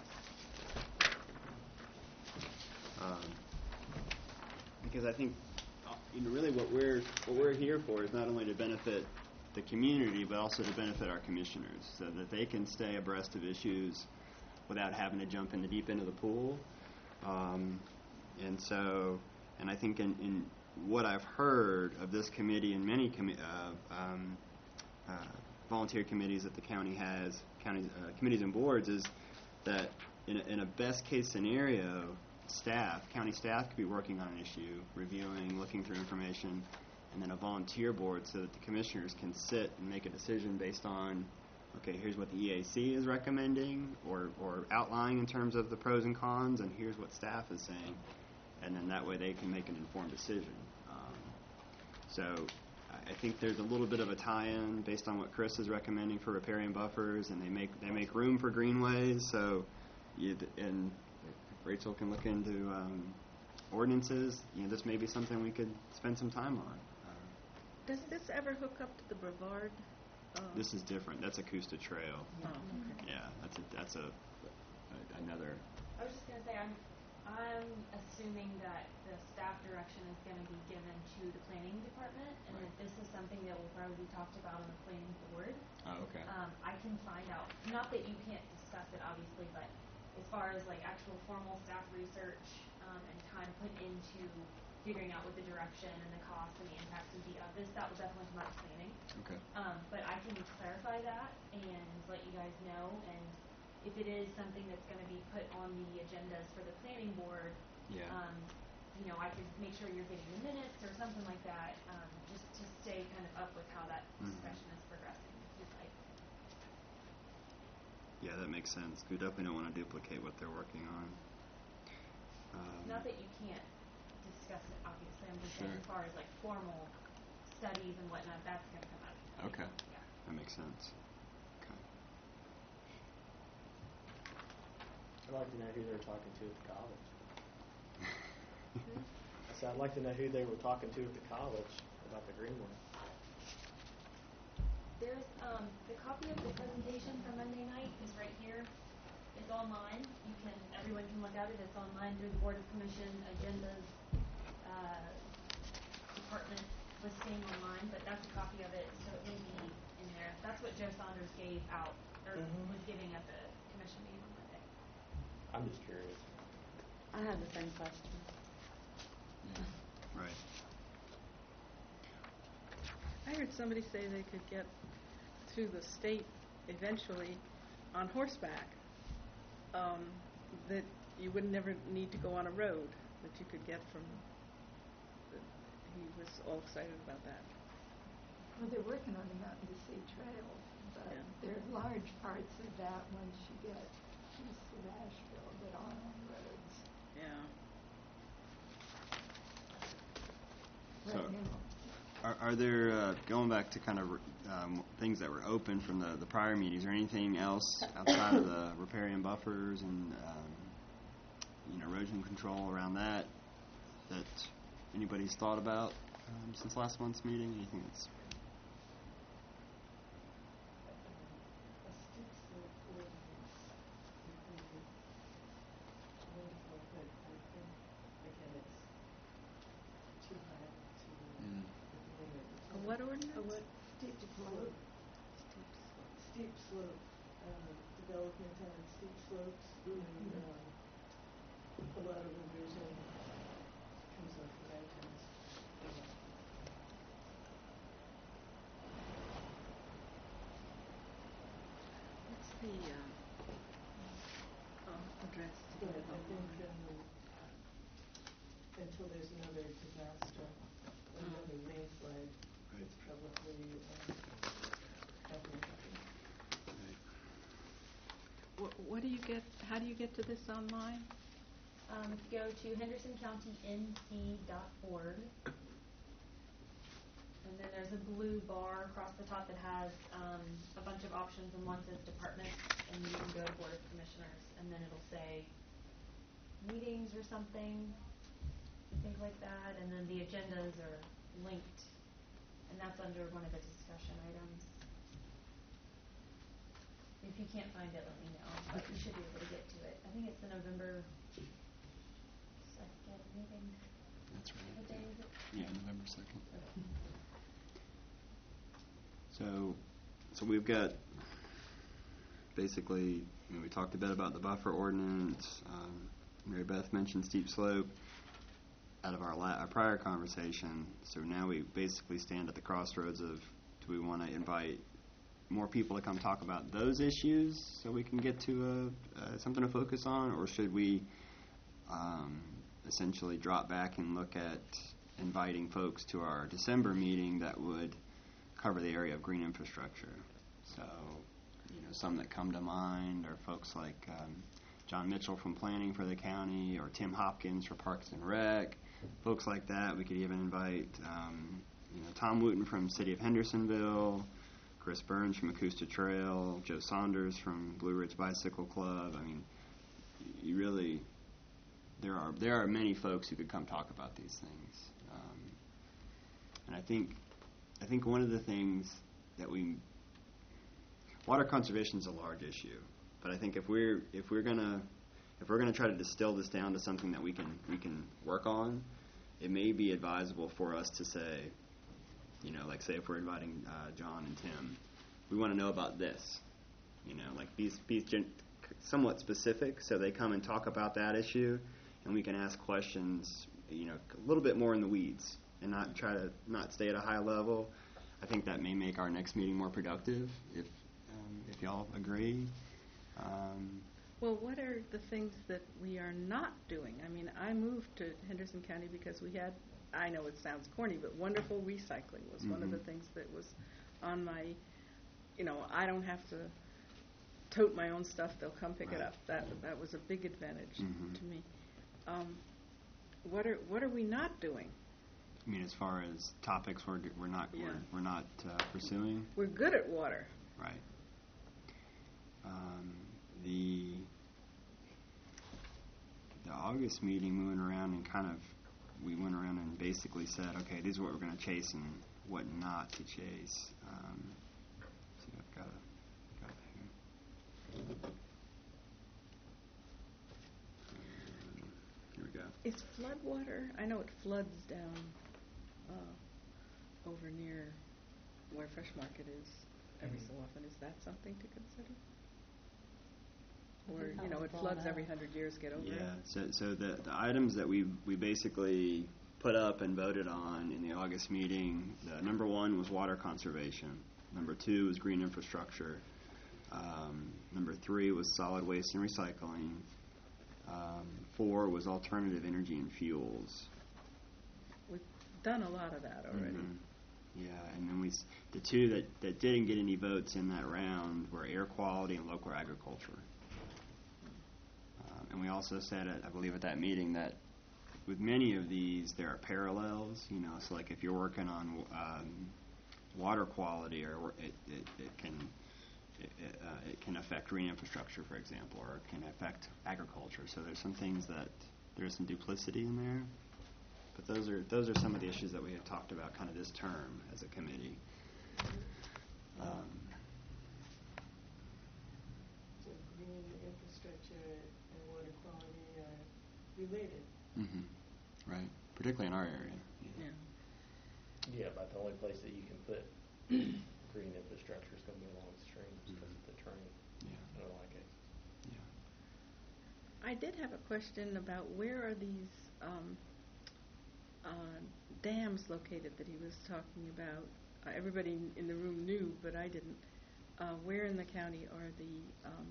Um, because I think, uh, you know, really what we're what we're here for is not only to benefit the community, but also to benefit our commissioners, so that they can stay abreast of issues without having to jump in the deep end of the pool. Um, and so, and I think in, in what I've heard of this committee and many commi- uh, um, uh, volunteer committees that the county has, county uh, committees and boards, is that in a, in a best case scenario, staff, county staff could be working on an issue, reviewing, looking through information, and then a volunteer board so that the commissioners can sit and make a decision based on, okay, here's what the E A C is recommending or, or outlining in terms of the pros and cons, and here's what staff is saying. And then that way they can make an informed decision. Um, so I think there's a little bit of a tie-in based on what Chris is recommending for riparian buffers, and they make they make room for greenways. So, you, and Rachel can look into um, ordinances. You know, this may be something we could spend some time on. Does this ever hook up to the Brevard? Uh, This is different. That's Acosta Trail. Oh, okay. Yeah, that's a that's a uh, another. I was just gonna say, I'm, I'm assuming that the staff direction is gonna be given to the planning department, and Right. that this is something that will probably be talked about on the planning board. Oh, okay. Um, I can find out, not that you can't discuss it, obviously, but as far as like actual formal staff research, um, and time put into figuring out what the direction and the cost and the impact would be of this, that will definitely come out of planning. Okay. Um, but I can clarify that and let you guys know, and if it is something that's gonna be put on the agendas for the planning board, Yeah. um, you know, I could make sure you're getting the minutes or something like that, um, just to stay kind of up with how that Mhm. discussion is progressing, if you'd like. Yeah, that makes sense. We definitely don't want to duplicate what they're working on. Um, Not that you can't discuss it, obviously, I'm just saying Sure. as far as like formal studies and whatnot, that's gonna come out of the Okay. planning board, yeah. That makes sense. Okay. I'd like to know who they were talking to at the college. I said, I'd like to know who they were talking to at the college about the Greenway. There's, um, the copy of the presentation from Monday night is right here. It's online. You can, everyone can look at it. It's online through the Board of Commission agendas, uh, department listing online, but that's a copy of it, so it may be in there. That's what Joe Saunders gave out, or Mhm. was giving at the commission meeting on Monday. I'm just curious. I have the same question. Yeah. Right. I heard somebody say they could get through the state eventually on horseback. Um, that you would never need to go on a road. That you could get from. The, he was all excited about that. Well, they're working on the Mountain to Sea Trail, but Yeah. there are large parts of that once you get east of Asheville that aren't on roads Yeah. So- right now. Are, are there, uh, going back to kind of um, things that were open from the, the prior meetings, or anything else outside of the riparian buffers and um, you know, erosion control around that that anybody's thought about um, since last month's meeting? Anything that's Mm. A what ordinance? A what? Steep slope. Steep slope, uh, development on steep slopes, and, um, a lot of revision comes up with items. What's the uh, oh, address? to But get it I think, online? um, until there's another disaster, another landslide, Right. it's probably, um, happening. What, what do you get? How do you get to this online? Um, if you go to henderson county n c dot org, and then there's a blue bar across the top that has um, a bunch of options, and one says departments, and you can go to Board of Commissioners, and then it'll say meetings or something, I think like that, and then the agendas are linked, and that's under one of the discussion items. If you can't find it, let me know, but you should be able to get to it. I think it's the November second meeting. That's right. What day is it? Yeah, November second. So, so we've got basically, you know, we talked a bit about the buffer ordinance. Um, Mary Beth mentioned steep slope out of our, la- our prior conversation. So now we basically stand at the crossroads of, do we want to invite more people to come talk about those issues so we can get to a, uh, something to focus on, or should we um, essentially drop back and look at inviting folks to our December meeting that would cover the area of green infrastructure? So, you know, some that come to mind are folks like um, John Mitchell from Planning for the county, or Tim Hopkins for Parks and Rec, folks like that. We could even invite, um, you know, Tom Wooten from City of Hendersonville, Chris Burns from Acosta Trail, Joe Saunders from Blue Ridge Bicycle Club. I mean, you really, there are there are many folks who could come talk about these things. Um, and I think, I think one of the things that we, water conservation is a large issue. But I think if we're if we're gonna if we're gonna try to distill this down to something that we can we can work on, it may be advisable for us to say, you know, like say if we're inviting uh, John and Tim, we want to know about this. You know, like be be gen- somewhat specific, so they come and talk about that issue, and we can ask questions, you know, a little bit more in the weeds, and not try to not stay at a high level. I think that may make our next meeting more productive, if um, if y'all agree. Um, Well, what are the things that we are not doing? I mean, I moved to Henderson County because we had, I know it sounds corny, but wonderful recycling was one of the Mhm. things that was on my, you know, I don't have to tote my own stuff, they'll come pick it Right. up. That that was a big advantage Mhm. to me. Um, what are what are we not doing? I mean, as far as topics we're we're not Yeah. we're, we're not uh, pursuing, We're good at water. right? Um, the the August meeting, we went around and kind of we went around and basically said, okay, this is what we're going to chase and what not to chase. Um, see, I've got a got it here. Um, here we go. Is floodwater, I know it floods down uh, over near where Fresh Market is every Mhm. so often. Is that something to consider? I Or, think that you know, was it brought floods up. every hundred years, get over it? Yeah, so so the, the items that we we basically put up and voted on in the August meeting, the number one was water conservation. Number two was green infrastructure. Um, number three was solid waste and recycling. Um, four was alternative energy and fuels. We've done a lot of that already. Mhm. Yeah, and then we s- the two that, that didn't get any votes in that round were air quality and local agriculture. Um, and we also said, at, I believe at that meeting, that with many of these there are parallels. You know, so like if you're working on um, water quality, or wor- it, it, it can it, it, uh, it can affect green infrastructure, for example, or it can affect agriculture. So there's some things that there's some duplicity in there. But those are those are some of the issues that we have talked about kind of this term as a committee. Um, So green infrastructure and water quality are related. mhm. Right, particularly in our area. Yeah. Yeah, but the only place that you can put green infrastructure is going to be along streams because of the terrain. Yeah. I don't like it. Yeah. I did have a question about where are these um, uh, dams located that he was talking about? Uh, everybody in the room knew, but I didn't. Uh, where in the county are the um,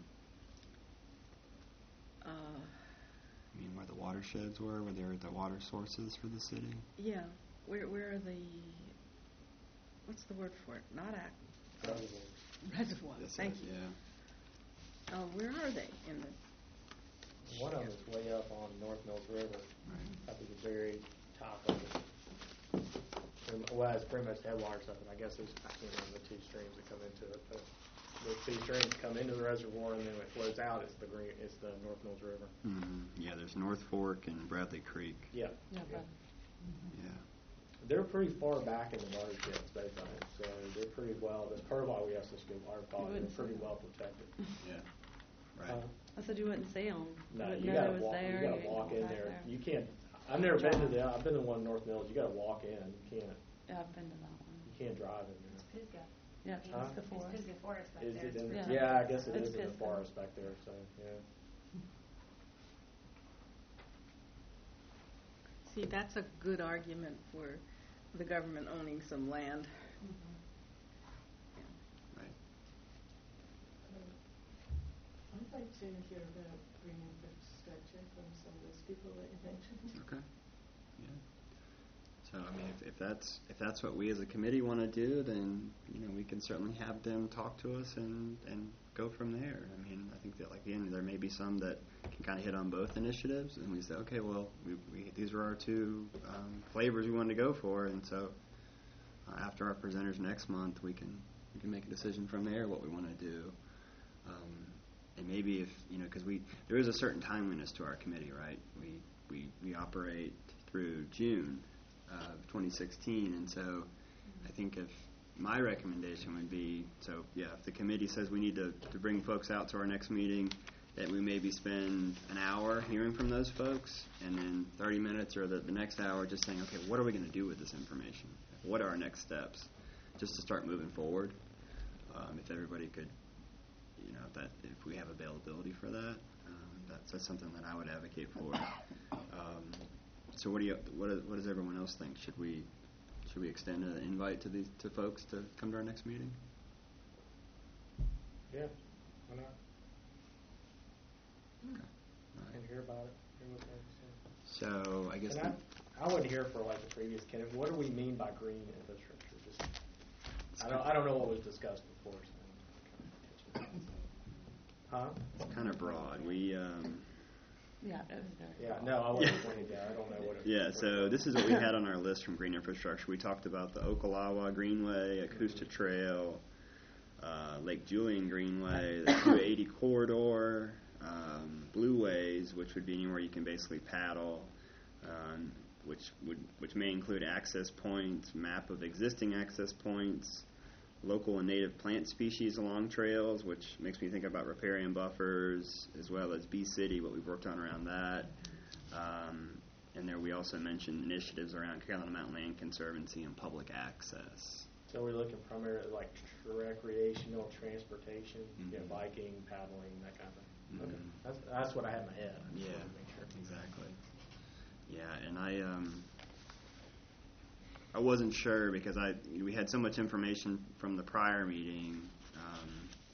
uh, I mean, where the watersheds were, where there were the water sources for the city. yeah, where where are the, what's the word for it? Not act, reservoirs. That's Thank it, you. Yeah. Uh, where are they in the? One of them is way up on North Mills River, Right. up at the very top of it. Pretty- Well, it's pretty much the headwaters of it. I guess there's, I can't remember the two streams that come into it, but the two streams come into the reservoir, and then when it flows out, it's the green, it's the North Mills River. Mhm. Yeah, there's North Fork and Bradley Creek. Yeah. Yeah, yeah. but Yeah. They're pretty far back in the watersheds, both of them, so they're pretty well, that's part of why we have such good water quality, they're wouldn't pretty say well protected. Yeah. Right. Uh, I said you wouldn't see them. No, wouldn't you know gotta it was walk, there. you gotta wouldn't walk go in back there, you can't, I've never been to the, I've been to one in North Mills, you gotta walk in, you can't, Yeah, I've been to that one. you can't drive in there. Pisgah. Yeah, Huh? Pisgah Forest. Pisgah Forest back Is there. it in, Yeah. yeah, I guess it It's is in the Pisgah. forest back there, so, yeah. See, that's a good argument for the government owning some land. Right. I'd like to hear about green infrastructure from some of those people that you mentioned. Okay. Yeah. So I mean, if, if that's if that's what we as a committee want to do, then you know we can certainly have them talk to us and and go from there. I mean, I think that like again, there may be some that can kind of hit on both initiatives, and we say, okay, well, we, we these are our two um, flavors we wanted to go for, and so uh, after our presenters next month, we can we can make a decision from there what we want to do. Um, and maybe if you know, because we there is a certain timeliness to our committee, right? We we we operate through June of twenty sixteen, and so I think if my recommendation would be, so yeah, if the committee says we need to, to bring folks out to our next meeting, that we maybe spend an hour hearing from those folks, and then thirty minutes or the, the next hour just saying, okay, what are we going to do with this information? What are our next steps? Just to start moving forward. Um, if everybody could, you know, that if we have availability for that, um, that's, that's something that I would advocate for. Um, so what do you, what, do, what does everyone else think? Should we, should we extend an invite to these to folks to come to our next meeting? Yeah, why not? Okay. I can hear about it. Hear what they say. So I guess. And I, I wasn't here for like the previous Kenneth. What do we mean by green infrastructure? Just, I don't, I don't know what was discussed before. So huh? It's kind of broad. We. Um, Yeah, it was very Yeah, broad. no, I wasn't pointing down. I don't know what it Yeah, what so it this is what we had on our list from green infrastructure. We talked about the Okalawa Greenway, Acosta Trail, uh, Lake Julian Greenway, the two eighty corridor, um, Blueways, which would be anywhere you can basically paddle, um, which would which may include access points, map of existing access points, local and native plant species along trails, which makes me think about riparian buffers, as well as Bee City, what we've worked on around that. Um, and there we also mentioned initiatives around Carolina Mountain Land Conservancy and public access. So we're looking primarily at like tr- recreational transportation, Mm-hmm. you know, biking, paddling, that kind of thing. Mm-hmm. Okay, that's that's what I had in my head. I just Yeah, wanted to make sure. exactly. Yeah, and I um, I wasn't sure because I we had so much information from the prior meeting. Um,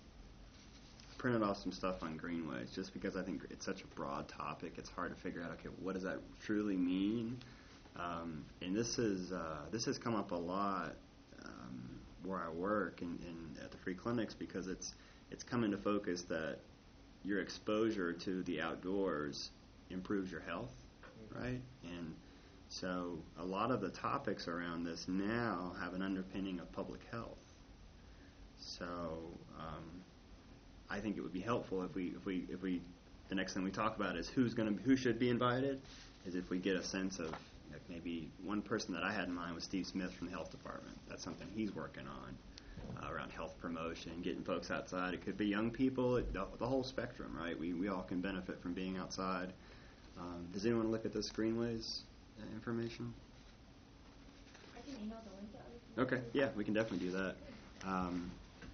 printed off some stuff on greenways just because I think it's such a broad topic. It's hard to figure out. Okay, what does that truly mean? Um, and this is uh, this has come up a lot um, where I work and at the free clinics because it's it's come into focus that your exposure to the outdoors improves your health, right? And so a lot of the topics around this now have an underpinning of public health. So um, I think it would be helpful if we if we if we the next thing we talk about is who's going to who should be invited, is if we get a sense of like maybe one person that I had in mind was Steve Smith from the health department. That's something he's working on uh, around health promotion, getting folks outside. It could be young people, it, the, the whole spectrum, right? We we all can benefit from being outside. Um, does anyone look at this Greenways uh, information? I can email the link out. Okay, yeah, we can definitely do that. Um,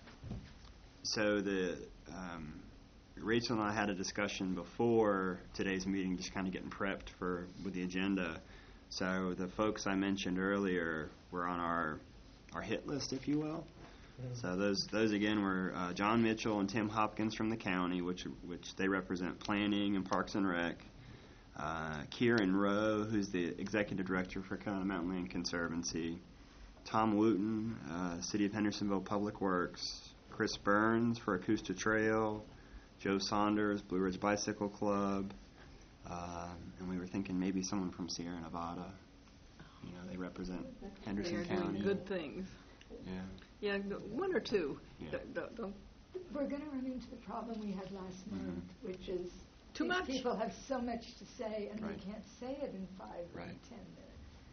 so the um, Rachel and I had a discussion before today's meeting, just kind of getting prepped for with the agenda. So the folks I mentioned earlier were on our our hit list, if you will. Mm-hmm. So those those again were uh, John Mitchell and Tim Hopkins from the county, which which they represent planning and Parks and Rec. Uh, Kieran Rowe, who's the executive director for Carolina Mountain Land Conservancy. Tom Wooten, uh, City of Hendersonville Public Works. Chris Burns for Acosta Trail. Joe Saunders, Blue Ridge Bicycle Club. Um, and we were thinking maybe someone from Sierra Nevada. You know, they represent Henderson They're County. doing good things. Yeah. Yeah, no- one or two. Yeah. Don't- don't- don't- We're going to run into the problem we had last Mhm. month, which is Too these much. people have so much to say, and Right. they can't say it in five or Right. ten minutes.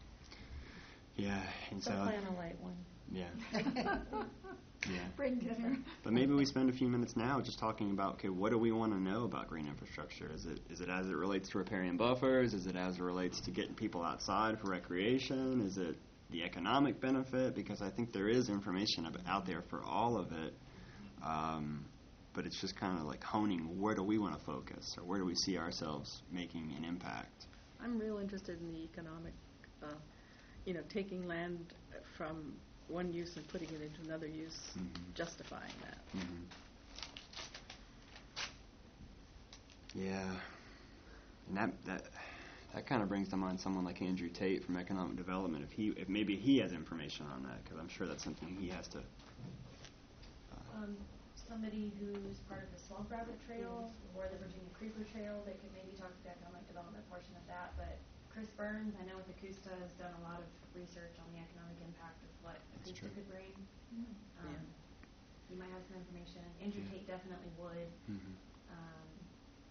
Yeah, and So so, plan a late one. yeah. Yeah. Bring dinner. But maybe we spend a few minutes now just talking about, okay, what do we want to know about green infrastructure? Is it is it as it relates to riparian buffers? Is it as it relates to getting people outside for recreation? Is it the economic benefit? Because I think there is information ab- out there for all of it. Um, but it's just kind of like honing where do we want to focus or where do we see ourselves making an impact? I'm real interested in the economic, uh, you know, taking land from one use and putting it into another use, Mhm. justifying that. Mm-hmm. Yeah, and that that that kind of brings to mind someone like Andrew Tate from Economic Development. If he, if maybe he has information on that, because I'm sure that's something he has to. Uh, Um, somebody who's part of the Swamp Rabbit Trail or the Virginia Creeper Trail, they could maybe talk to the economic development portion of that. But Chris Burns, I know with Acosta, has done a lot of research on the economic impact of what That's Acosta true. could bring. Mm. Um, Yeah. He might have some information. Andrew Yeah. Tate definitely would. mm-hmm. Um,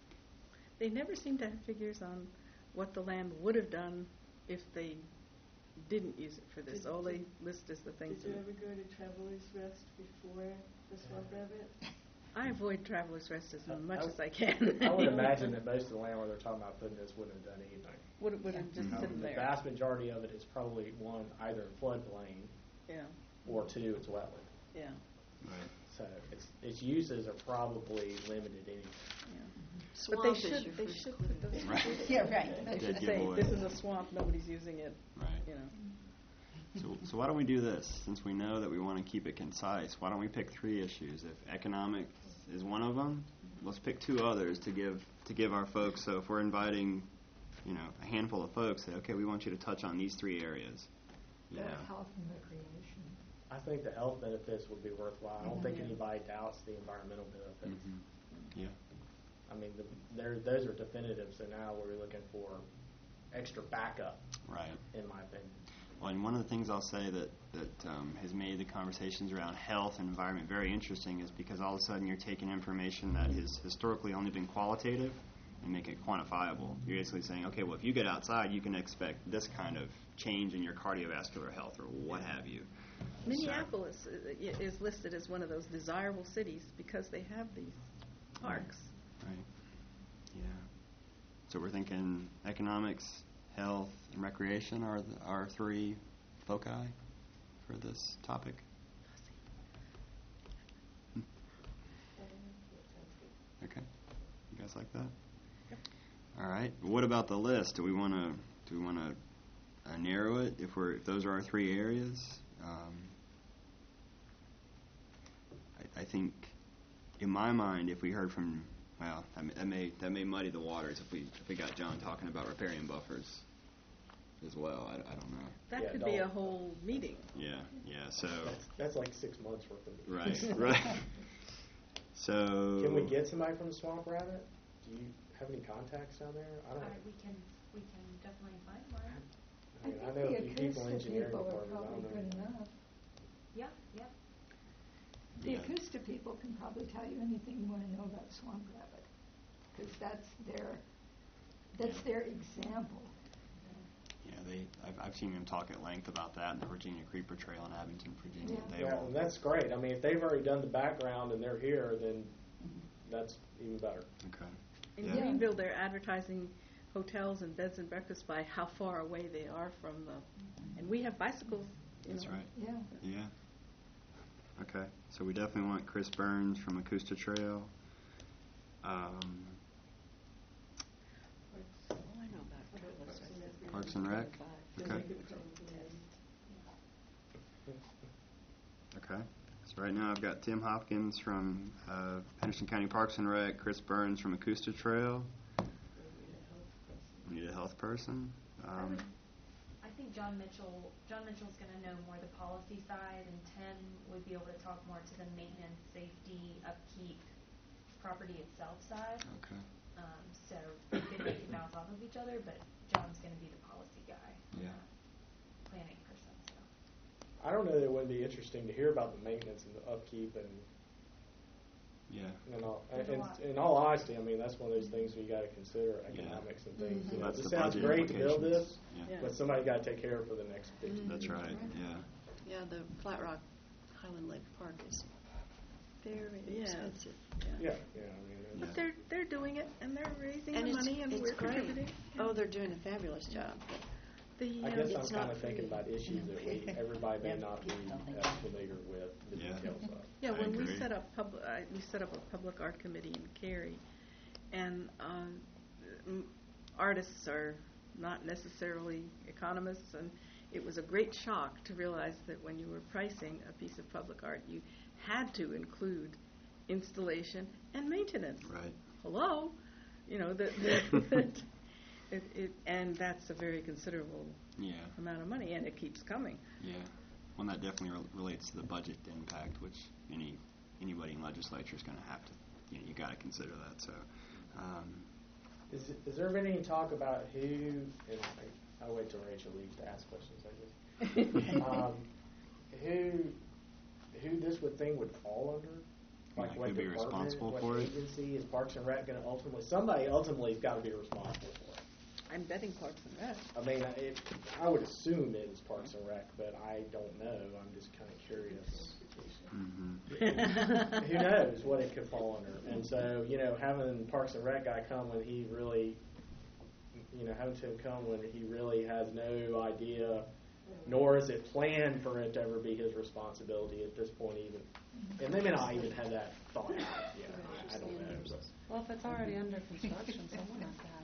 They never seem to have figures on what the land would have done if they didn't use it for this. Did- All they did- list is the things. Did you in- ever go to Travelers Rest before the Swamp Rabbit? I avoid Travelers Rest as I- much I- as I can. I would imagine that most of the landlords are talking about putting this wouldn't have done anything. Would would have just Um, sitting The there. vast majority of it is probably, one, either floodplain, Yeah, or two, it's wetland. yeah, Right. So its, its uses are probably limited anyway. yeah. Swamp But they is should your they first should clue. put those. Right. Yeah, right. They Dead should say giveaway. this is a swamp. Nobody's using it. Right. You know. So, so why don't we do this? Since we know that we want to keep it concise, why don't we pick three issues? If economics is one of them, let's pick two others to give to give our folks. So if we're inviting, you know, a handful of folks, say, okay, we want you to touch on these three areas. You The know. health and recreation. I think the health benefits would be worthwhile. I don't think Yeah. anybody doubts the environmental benefits. Mhm. Yeah. I mean, the, there, those are definitive, so now we're looking for extra backup, Right. in my opinion. Well, and one of the things I'll say that, that um, has made the conversations around health and environment very interesting is because all of a sudden you're taking information that has historically only been qualitative and make it quantifiable. You're basically saying, okay, well, if you get outside, you can expect this kind of change in your cardiovascular health or what have you. Minneapolis i- i- is listed as one of those desirable cities because they have these parks. Right. Yeah. So we're thinking economics, health, and recreation are the, our three foci for this topic. Hmm. Okay. You guys like that? Yep. All right. What about the list? Do we want to do we want to uh, narrow it if we're if those are our three areas? Um, I, I think, in my mind, if we heard from well, that may, that may that may muddy the waters if we if we got John talking about riparian buffers as well. I, I don't know. That Yeah, could be a don't- whole meeting. Yeah. Yeah. So. That's, that's like six months worth of meetings. Right. Right. So. Can we get somebody from the Swamp Rabbit? Do you have any contacts down there? I All don't. right, we can, we can definitely find one. I, mean, I think know the a few people in acoustic engineering people are departments. I probably don't good know. enough. Yeah, yeah. The Yeah. acoustic people can probably tell you anything you want to know about Swamp Rabbit, because that's their, that's Yeah. their example. Yeah, they. I've, I've seen them talk at length about that in the Virginia Creeper Trail in Abington, Virginia. Yeah. They Yeah, will. and that's great. I mean, if they've already done the background and they're here, then that's even better. Okay. In Yeah. Greenville, they're advertising hotels and beds and breakfasts by how far away they are from the, and we have bicycles, you That's know. right. Yeah. Yeah. Okay. So we definitely want Chris Burns from Acosta Trail. Um, Oh, I know about Travelers Rest. Parks and Rec. Okay. Okay. So right now I've got Tim Hopkins from uh, Henderson County Parks and Rec, Chris Burns from Acosta Trail. We need a health person. I Um, would, I think John Mitchell, John Mitchell's gonna know more the policy side, and Tim would be able to talk more to the maintenance, safety, upkeep, property itself side. okay. Um, so they they can bounce off of each other, but John's gonna be the policy guy. Yeah. not Planning person, so. I don't know that it wouldn't be interesting to hear about the maintenance and the upkeep and Yeah. and all. There's a And, lot. in all honesty, I mean that's one of those things we got to consider economics and things. Mhm. You know, That's this the sounds budget great to build implications. this, Yeah. Yeah. but somebody got to take care of it for the next fifty. Mhm. That's right. Yeah. Yeah, the Flat Rock Highland Lake Park is very Yeah. expensive. Yeah, yeah. I mean, Yeah. But they're they're doing it and they're raising And the it's, money and it's we're great. contributing. Oh, they're doing a fabulous job. The, I uh, guess I'm It's kind not of thinking free. about issues that we everybody may Yeah, not be people don't think as about it. familiar with the Yeah. details of. Yeah, I when we agree. set up pub, uh, we set up a public art committee in Cary, and um, m- artists are not necessarily economists, and it was a great shock to realize that when you were pricing a piece of public art, you had to include installation and maintenance. Right. Hello, you know that, that, that it, it, and that's a very considerable Yeah. amount of money, and it keeps coming. Yeah. Well, that definitely re- relates to the budget impact, which any anybody in legislature is going to have to, you know, you got to consider that. So, um, Is, is there been any talk about who? And I, I'll wait till Rachel leaves to ask questions. I guess. um, who? Who this would thing would fall under? Like, what who'd be department, responsible what for it? agency is Parks and Rec going to ultimately? Somebody ultimately has got to be responsible for it. I'm betting Parks and Rec. I mean, it, I would assume it is Parks and Rec, but I don't know. I'm just kind of curious. Mm-hmm. Who knows what it could fall under? And so, you know, having Parks and Rec guy come when he really, you know, having him come when he really has no idea, nor is it planned for it to ever be his responsibility at this point even. And they may not even have that thought out yet. I, I don't know. But. Well, if it's already under construction, someone has to have it.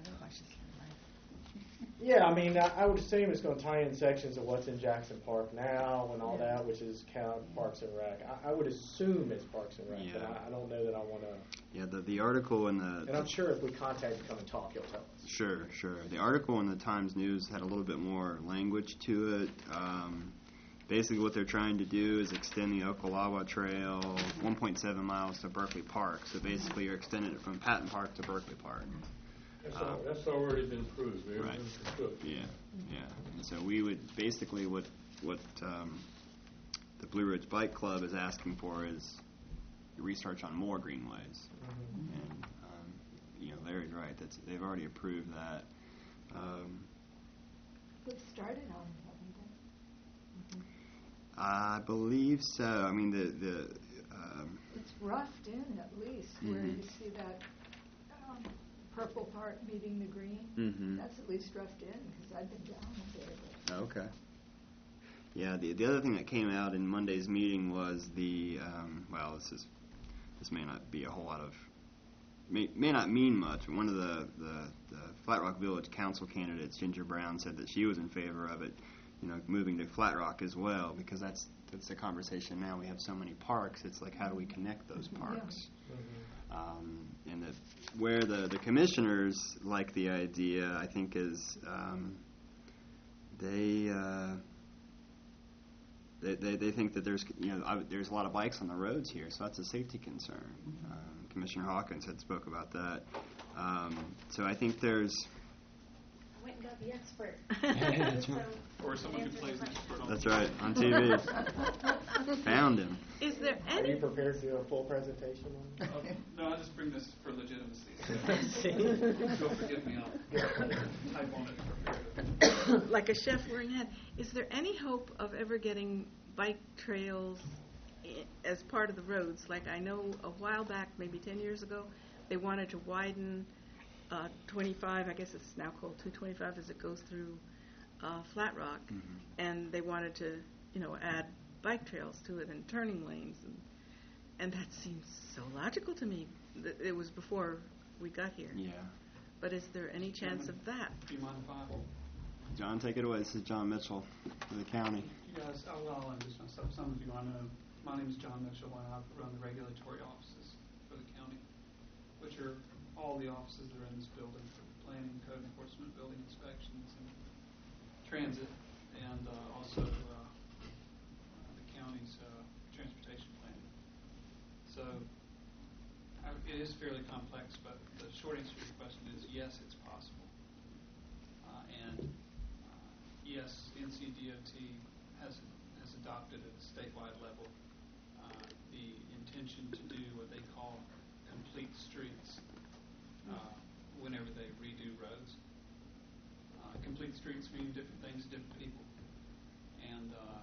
Yeah, I mean, I, I would assume it's going to tie in sections of what's in Jackson Park now and all Yeah. that, which is count Parks and Rec. I, I would assume it's Parks and Rec, but Yeah. I, I don't know that I want to. Yeah, the the article in the, And I'm sure if we contact him, come and talk, he'll tell us. Sure, sure. The article in the Times News had a little bit more language to it. Um, basically, what they're trying to do is extend the Okalawa Trail one point seven miles to Berkeley Park. So basically, you're extending it from Patton Park to Berkeley Park. That's, Uh, al- that's already been proved. They've right. been constructed. Yeah, yeah. And so we would basically what what um, the Blue Ridge Bike Club is asking for is research on more greenways. Mm-hmm. And um, you know, Larry's right. That's they've already approved that. Um, They've started on it, haven't they? I believe so. I mean, the the um, It's roughed in at least, where Mhm. you see that um, purple part meeting the green. Mhm. That's at least roughed in, because I've been down there. But okay. Yeah. The the other thing that came out in Monday's meeting was the um, well, this is this may not be a whole lot of may may not mean much. But one of the, the the Flat Rock Village Council candidates, Ginger Brown, said that she was in favor of it, you know, moving to Flat Rock as well, because that's that's the conversation now. We have so many parks. It's like, how do we connect those parks? Um, and that where the, the commissioners like the idea, I think, is um, they, uh, they they they think that there's you know I, there's a lot of bikes on the roads here, so that's a safety concern. Um, Commissioner Hawkins had spoke about that. Um, so I think there's. I went and got the expert. That's right. Or someone who plays an expert on That's right, on T V. Found him. Is there Are you any? prepared to do a full presentation on it? Uh, no, I just bring this for legitimacy. So don't forgive me. I'll type on it and prepare it. Like a chef wearing a hat. Is there any hope of ever getting bike trails i- as part of the roads? Like I know a while back, maybe ten years ago, they wanted to widen uh, twenty-five. I guess it's now called two twenty-five as it goes through uh, Flat Rock, Mhm. and they wanted to, you know, add bike trails to it and turning lanes, and and that seems so logical to me. Th- It was before we got here. Yeah. But is there any chance of that? Do you mind if I? John, take it away. This is John Mitchell for the county. You guys, oh, well, I'll introduce myself. Some of you I know. My name is John Mitchell, and I run the regulatory offices for the county, which are all the offices that are in this building for planning, code enforcement, building inspections, and transit, and uh, also uh, uh, the county's uh, transportation planning. So I, it is fairly complex, but the short answer to your question is yes, it's possible. Uh, and uh, yes, N C D O T has has adopted at a statewide level uh, the intention to do what they call complete streets uh, whenever they redo roads. Uh, complete streets mean different things to different people. And uh,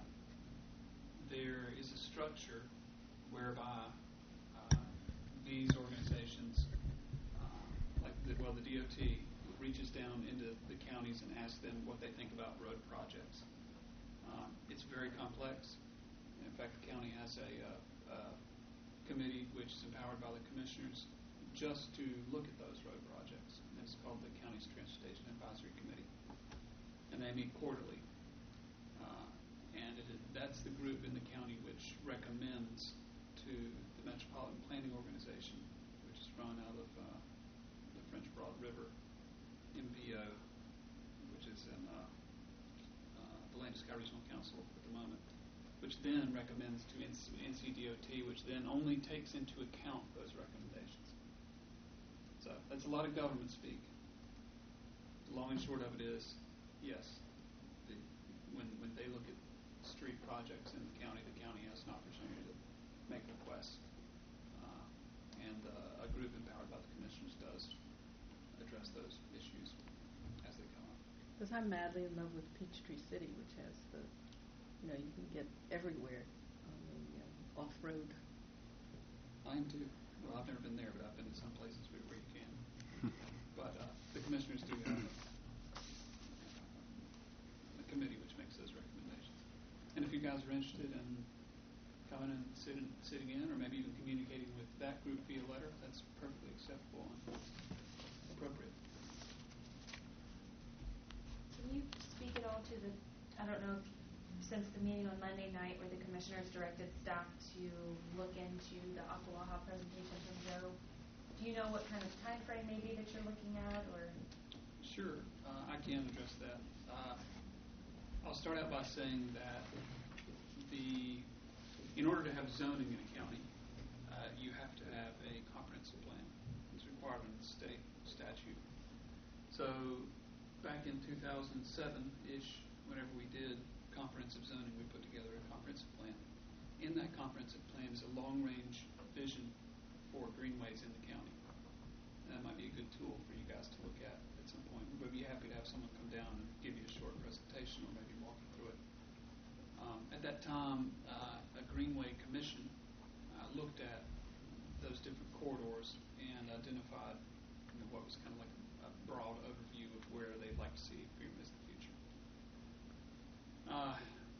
there is a structure whereby uh, these organizations, uh, like the, well, the D O T reaches down into the counties and asks them what they think about road projects. Um, it's very complex. In fact, the county has a uh, uh, committee which is empowered by the commissioners just to look at those road projects. And it's called the County's Transportation Advisory Committee. And they meet quarterly. Uh, and it, that's the group in the county which recommends to the Metropolitan Planning Organization, which is run out of uh, the French Broad River, M P O, which is in uh, uh, the Land Sky Regional Council at the moment, which then recommends to N C D O T, which then only takes into account those recommendations. So that's a lot of government speak. The long and short of it is, yes, the, when when they look at street projects in the county, the county has an opportunity to make requests, uh, and uh, a group empowered by the commissioners does address those issues as they come Because I'm madly in love with Peachtree City, which has the, you know, you can get everywhere on the um, off-road. I am too. Well, I've never been there, but I've been to some places where, where you can. But uh, the commissioners do have a, a committee which makes those recommendations. And if you guys are interested in coming and sitting, sitting in, or maybe even communicating with that group via letter, that's perfectly acceptable and appropriate. Can you speak at all to the, I don't know if since the meeting on Monday night where the commissioners directed staff to look into the Aquawaha presentation from Joe, do you know what kind of time frame maybe that you're looking at, or? Sure, uh, I can address that. Uh, I'll start out by saying that the, in order to have zoning in a county, uh, you have to have a comprehensive plan. It's required under the state statute. So back in two thousand seven-ish, whenever we did comprehensive zoning, we put together a comprehensive plan. In that comprehensive plan is a long-range vision for greenways in the county. And that might be a good tool for you guys to look at at some point. We'd be happy to have someone come down and give you a short presentation or maybe walk you through it. Um, at that time, uh, a Greenway Commission uh, looked at those different corridors and identified, you know, what was kind of like a, a broad overview of where they'd like to see greenways in the future. Uh,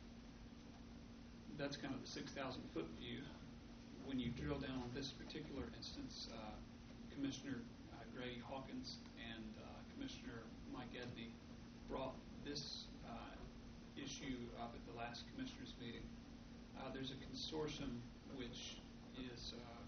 that's kind of the six thousand foot view. When you drill down on this particular instance, uh, Commissioner uh, Grady Hawkins and uh, Commissioner Mike Edney brought this uh, issue up at the last commissioners meeting. Uh, there's a consortium which is uh,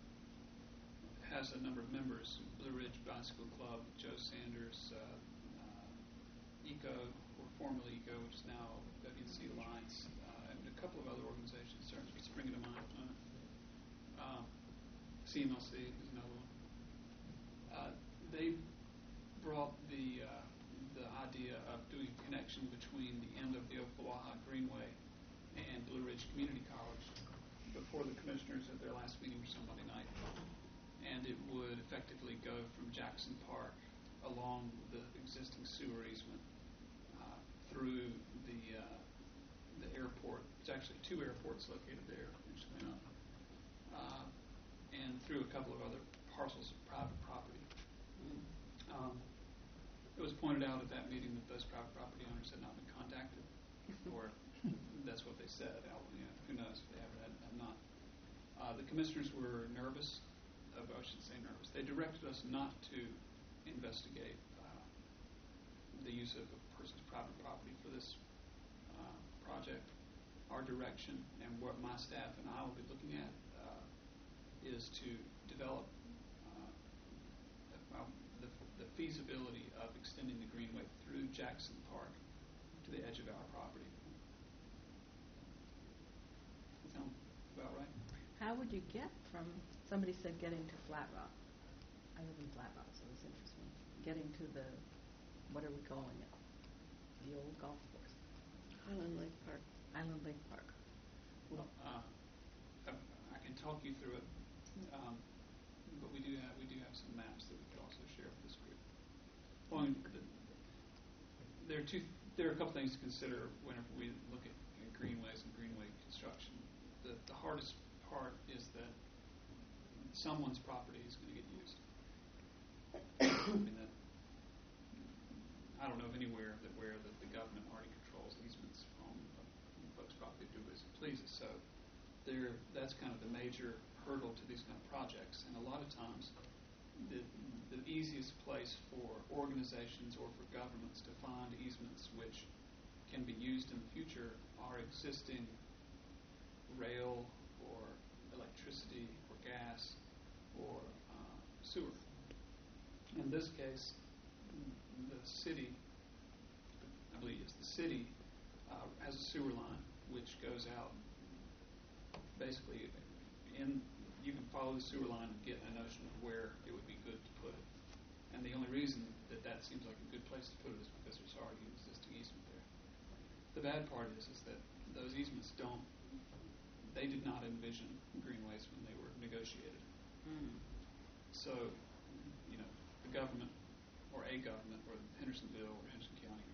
has a number of members: Blue Ridge Bicycle Club, Joe Sanders, uh, uh, ECO, or formerly ECO, which is now W C Alliance, uh, and a couple of other organizations certainly springing to mind. Uh, um, C M L C is another one. Uh, they brought the uh, the idea of doing a connection between the end of the Oklawaha Greenway and Blue Ridge Community College before the commissioners at their last meeting was on Monday night. And it would effectively go from Jackson Park along the existing sewer easement uh, through the uh, the airport. There's actually two airports located there, interestingly enough, uh, and through a couple of other parcels of private property. Um, it was pointed out at that meeting that those private property owners had not been contacted, or that's what they said. Now, you know, who knows if they ever had, have not. Uh, the commissioners were nervous. Of, I should say nervous. They directed us not to investigate uh, the use of a person's private property for this uh, project. Our direction and what my staff and I will be looking at uh, is to develop uh, the, the, the feasibility of extending the greenway through Jackson Park to the edge of our property. That sound about right? How would you get from, somebody said getting to Flat Rock. I live in Flat Rock, so it's interesting. Getting to the, what are we calling it? The old golf course. Island Lake Park. Island Lake Park. Well, uh, I, I can talk you through it, um, but we do have we do have some maps that we could also share with this group. Well, I mean, the, there are two. There are a couple things to consider whenever we look at you know, greenways and greenway construction. The the hardest part is that someone's property is going to get used. I mean, that, I don't know of anywhere that where the, the government already controls easements on folks' property to do as it pleases. So there, that's kind of the major hurdle to these kind of projects. And a lot of times, the, the easiest place for organizations or for governments to find easements which can be used in the future are existing rail or electricity or gas or uh, sewer. In this case, the city, I believe it's the city, uh, has a sewer line which goes out basically in, you can follow the sewer line and get a notion of where it would be good to put it. And the only reason that that seems like a good place to put it is because there's already an existing easement there. The bad part is, is that those easements don't, they did not envision greenways when they were negotiated. Mm. So, you know, the government or a government or Hendersonville or Henderson County, whoever,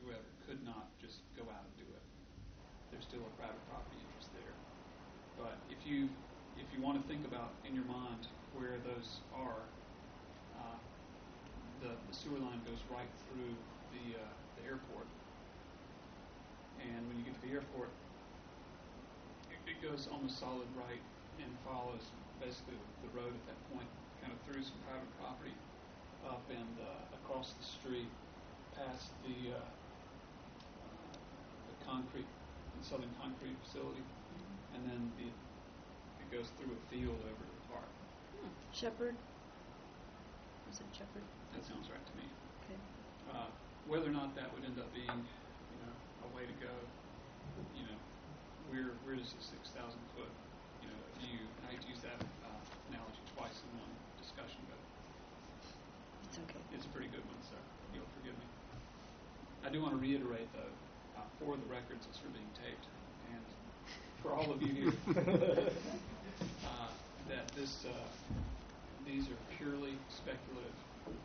could not just go out and do it. There's still a private property interest there. But if you if you want to think about in your mind where those are, uh, the, the sewer line goes right through the uh, the airport, and when you get to the airport, it, it goes almost solid right and follows basically the, the road at that point, kind of through some private property, up and uh, across the street, past the uh, uh, the concrete, the Southern Concrete facility, and then the, it goes through a field over to the park. Hmm. Shepherd? Is it Shepherd? That sounds right to me. Okay. Uh, whether or not that would end up being, you know, a way to go, you know, where where does the six thousand foot, you know, view? I hate to use that uh, analogy twice in one discussion, but it's okay. It's a pretty good one, so you'll forgive me. I do want to reiterate, though, uh, for the records, this are being taped, and for all of you here, uh, that this uh, these are purely speculative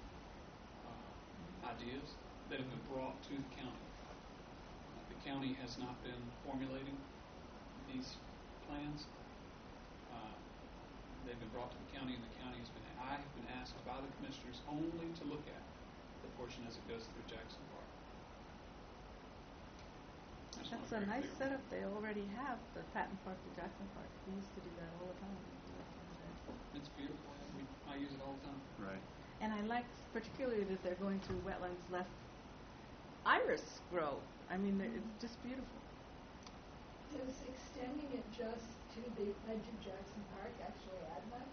uh, ideas that have been brought to the county. Uh, the county has not been formulating these plans. Uh, they've been brought to the county, and the county has been. I have been asked by the commissioners only to look at the portion as it goes through Jackson Park. That's a nice setup. They already have the Patton Park to Jackson Park. We used to do that all the time. It's beautiful. We, I use it all the time. Right. And I like particularly that they're going through wetlands left iris grow. I mean, it's just beautiful. Does extending it just to the edge of Jackson Park actually add much?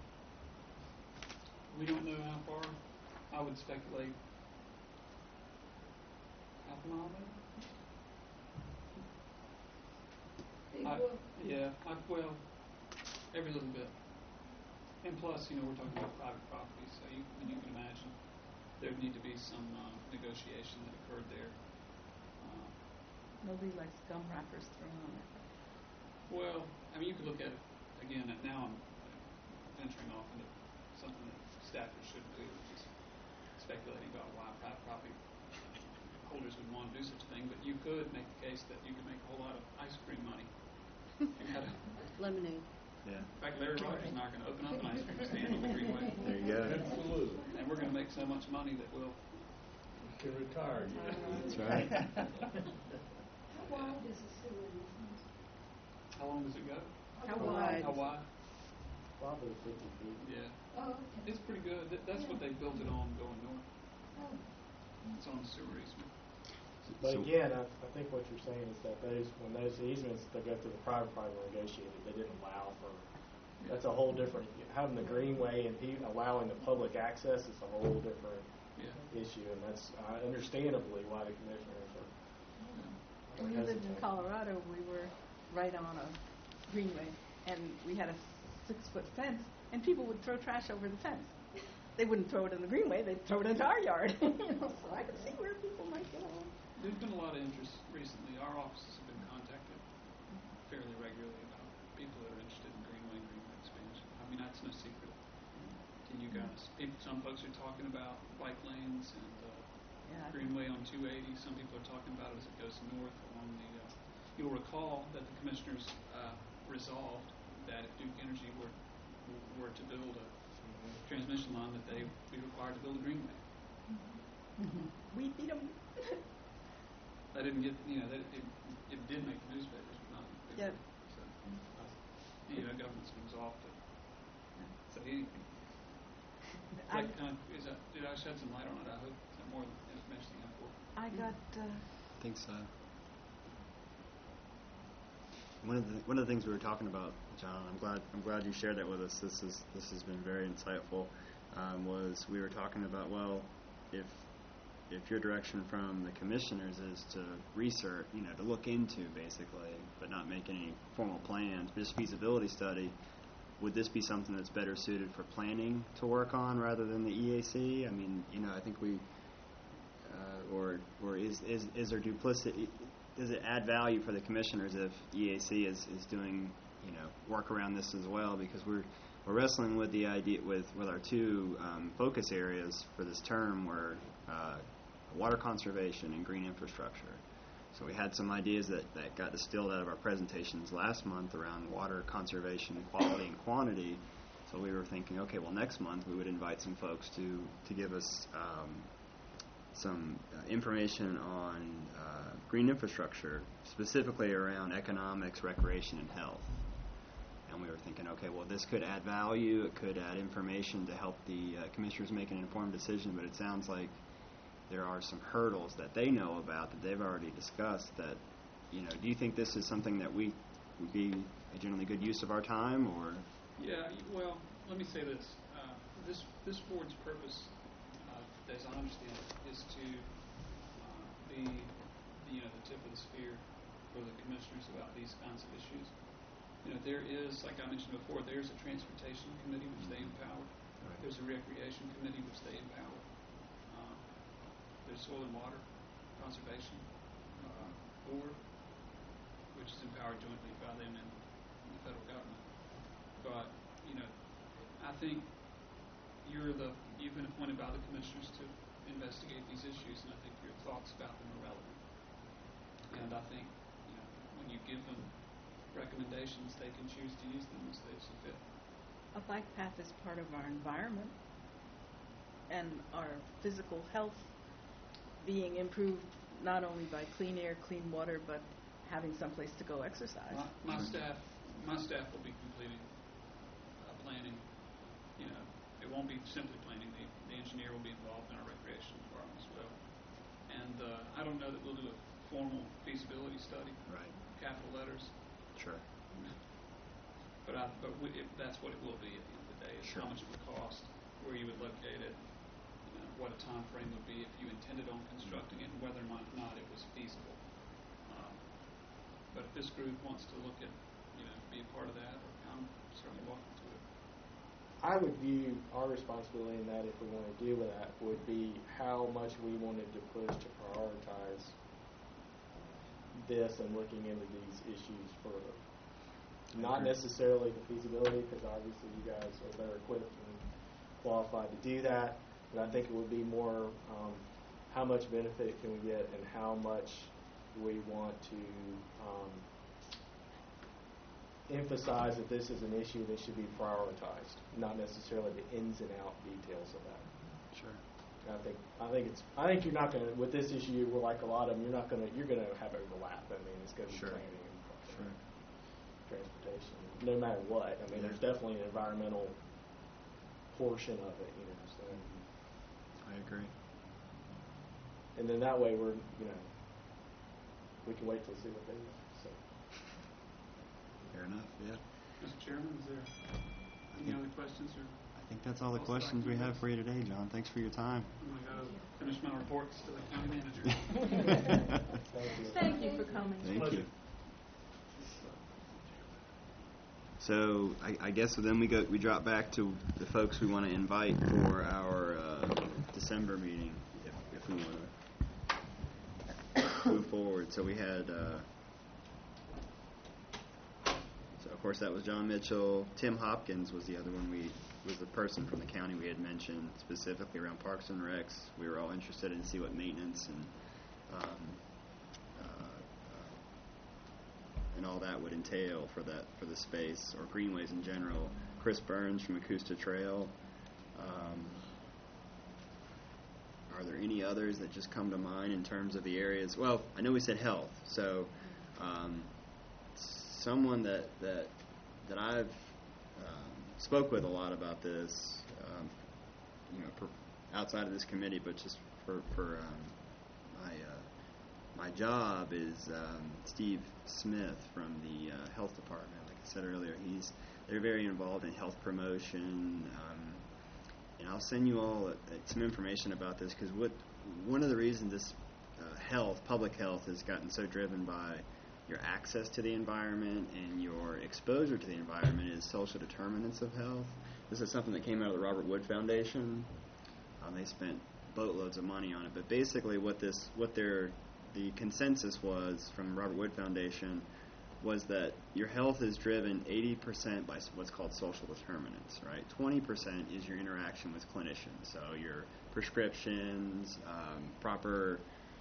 We don't know how far. I would speculate half a mile maybe. I, yeah, I, well, every little bit. And plus, you know, we're talking about private property, so you, and you can imagine there'd need to be some uh, negotiation that occurred there. Uh, Nobody likes gum wrappers thrown on it. Well, I mean, you could look at it, again, at now I'm venturing off into something that staffers shouldn't do, which is speculating about why private property holders would want to do such a thing, but you could make the case that you could make a whole lot of ice cream money. You had a lemonade. Yeah. In fact, Larry Rogers and I are going to open up an ice cream stand on the Greenway. There you go. Absolutely. And we're going to make so much money that we'll... You can retire. You That's right. How wide is the sewer easement? How long does it go? How wide? How wide? Probably fifty feet. Yeah. Oh, okay. It's pretty good. Th- That's what they built it on going north. Oh. It's on the sewer easement. But So- again, I, I think what you're saying is that those, when those easements that go through the private property were negotiated, they didn't allow for, that's a whole different, having the greenway and pe- allowing the public access is a whole different Yeah. issue, and that's uh, understandably why the commissioners are. When we lived in Colorado, we were right on a greenway, and we had a six-foot fence, and people would throw trash over the fence. They wouldn't throw it in the greenway; they'd throw it into our yard. You know, so I could see where people might go. There's been a lot of interest recently. Our offices have been contacted fairly regularly about people that are interested in Greenway and Greenway expansion. I mean, that's no secret to you guys. People, some folks are talking about bike lanes and uh, Yeah. Greenway on two eighty. Some people are talking about it as it goes north along the. Uh, you'll recall that the commissioners uh, resolved that if Duke Energy were were to build a transmission line, that they be required to build a Greenway. Mm-hmm. We beat them. I didn't get, you know, that it, it did make the newspapers, but not. Yep. So, you know, government's resolved to say anything. I, That kind of, is that, did I shed some light on it? I hope. Is that more information you have for? I got. Uh, I think so. One of the one of the things we were talking about, John, I'm glad I'm glad you shared that with us. This is this has been very insightful. Um, was we were talking about, well, if if your direction from the commissioners is to research, you know, to look into basically, but not make any formal plans, just feasibility study, would this be something that's better suited for planning to work on rather than the E A C? I mean, you know, I think we, uh, or or is is is there duplicity? Does it add value for the commissioners if E A C is, is doing, you know, work around this as well? Because we're we're wrestling with the idea with, with our two um, focus areas for this term, where uh, water conservation and green infrastructure. So we had some ideas that, that got distilled out of our presentations last month around water conservation, quality and quantity. So we were thinking, okay, well, next month we would invite some folks to, to give us um, some uh, information on uh, green infrastructure, specifically around economics, recreation, and health. And we were thinking, okay, well, this could add value, it could add information to help the uh, commissioners make an informed decision, but it sounds like there are some hurdles that they know about that they've already discussed that, you know, do you think this is something that we would be a generally good use of our time, or? Yeah, y- well, let me say this. Uh, this this board's purpose, uh, as I understand it, is to uh, be, you know, the tip of the spear for the commissioners about these kinds of issues. You know, there is, like I mentioned before, there's a transportation committee which they empower. Right. There's a recreation committee which they empower. Uh, there's soil and water conservation uh, board, which is empowered jointly by them and the federal government. But, you know, I think you're the, you've been appointed by the commissioners to investigate these issues, and I think your thoughts about them are relevant. And I think, you know, when you give them recommendations, they can choose to use them as they see fit. A bike path is part of our environment and our physical health being improved not only by clean air, clean water, but having someplace to go exercise. My, my staff, my staff will be completing uh, planning. You know, it won't be simply planning. The, the engineer will be involved in our recreation department as well. And uh, I don't know that we'll do a formal feasibility study. Right. Capital letters. Sure. But I, but we, if that's what it will be at the end of the day, is Sure. how much it would cost, where you would locate it, you know, what a time frame would be if you intended on constructing it, and whether or not it was feasible. Um, but if this group wants to look at, you know, be a part of that, I'm certainly welcome to it. I would view our responsibility in that, if we want to deal with that, would be how much we wanted to push to prioritize this and looking into these issues further. Not necessarily the feasibility, because obviously you guys are better equipped and qualified to do that, but I think it would be more um, how much benefit can we get and how much we want to um, emphasize that this is an issue that should be prioritized, not necessarily the ins and out details of that. Sure. I think I think it's I think you're not going to, with this issue, we're like a lot of them, you're not going to you're going to have overlap. I mean, it's going to be Sure. planning and Sure. transportation, no matter what. I mean, Yeah. there's definitely an environmental portion of it, you know. So, I agree. and then that way we're you know we can wait till see what they say. Fair enough. Yeah. Mister Chairman, is there any other questions, or I think that's all the I'll questions we start. have for you today, John. Thanks for your time. I'm going to go finish my reports to the county manager? Thank you. Thank you for coming. Thank you. So I, I guess then we go we drop back to the folks we want to invite for our uh, December meeting, if, if we want to move forward. So we had, uh, so of course that was John Mitchell. Tim Hopkins was the other one. We was the person from the county we had mentioned specifically around Parks and Recs. We were all interested in see what maintenance and um, and all that would entail for that for the space or greenways in general. Chris Burns from Acosta Trail. Um, are there any others that just come to mind in terms of the areas? Well, I know we said health, so um, someone that that that I've um, spoke with a lot about this, um, you know, per, outside of this committee, but just for for um, my. Uh, My job is um, Steve Smith from the uh, health department. Like I said earlier, he's they're very involved in health promotion, um, and I'll send you all uh, some information about this because what one of the reasons this uh, health, public health, has gotten so driven by your access to the environment and your exposure to the environment is social determinants of health. This is something that came out of the Robert Wood Foundation. Um, they spent boatloads of money on it, but basically what this what they're the consensus was from Robert Wood Foundation was that your health is driven eighty percent by s- what's called social determinants, right? twenty percent is your interaction with clinicians, so your prescriptions, um, proper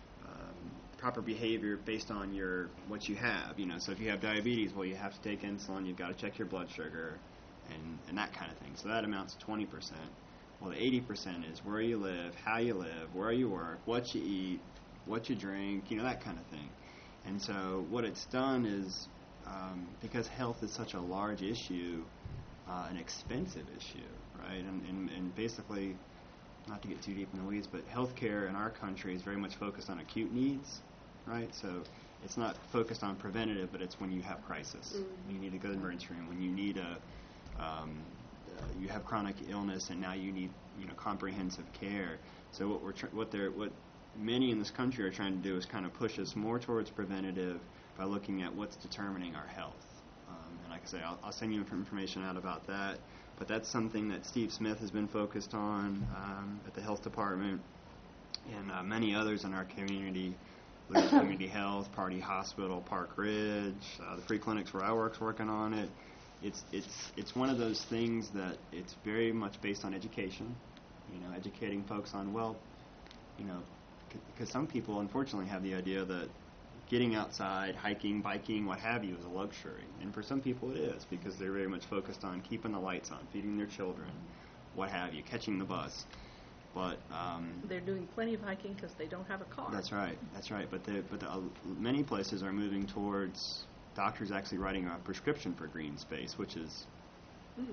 um, proper behavior based on your what you have. You know, so if you have diabetes, well, you have to take insulin, you've got to check your blood sugar, and, and that kind of thing. So that amounts to twenty percent. Well, the eighty percent is where you live, how you live, where you work, what you eat, what you drink, you know, that kind of thing. And so what it's done is, um, because health is such a large issue, uh, an expensive issue, right? And, and, and basically, not to get too deep in the weeds, but healthcare in our country is very much focused on acute needs, right? So it's not focused on preventative, but it's when you have crisis. Mm-hmm. You need to go to the emergency room. When you need a, um, uh, you have chronic illness, and now you need, you know, comprehensive care. So what we're tr- what they're what many in this country are trying to do is kind of push us more towards preventative by looking at what's determining our health. Um, and like I say, I'll, I'll send you information out about that. But that's something that Steve Smith has been focused on um, at the health department, and uh, many others in our community, Lewis Community Health, Party Hospital, Park Ridge, uh, the free clinics where I work's working on it. It's it's it's one of those things that it's very much based on education, you know, educating folks on, well, you know, because some people unfortunately have the idea that getting outside, hiking, biking, what have you, is a luxury. And for some people it is, because they're very much focused on keeping the lights on, feeding their children, what have you, catching the bus. But um, they're doing plenty of hiking because they don't have a car. That's right, that's right. But the, but the, uh, many places are moving towards doctors actually writing a prescription for green space, which is, mm.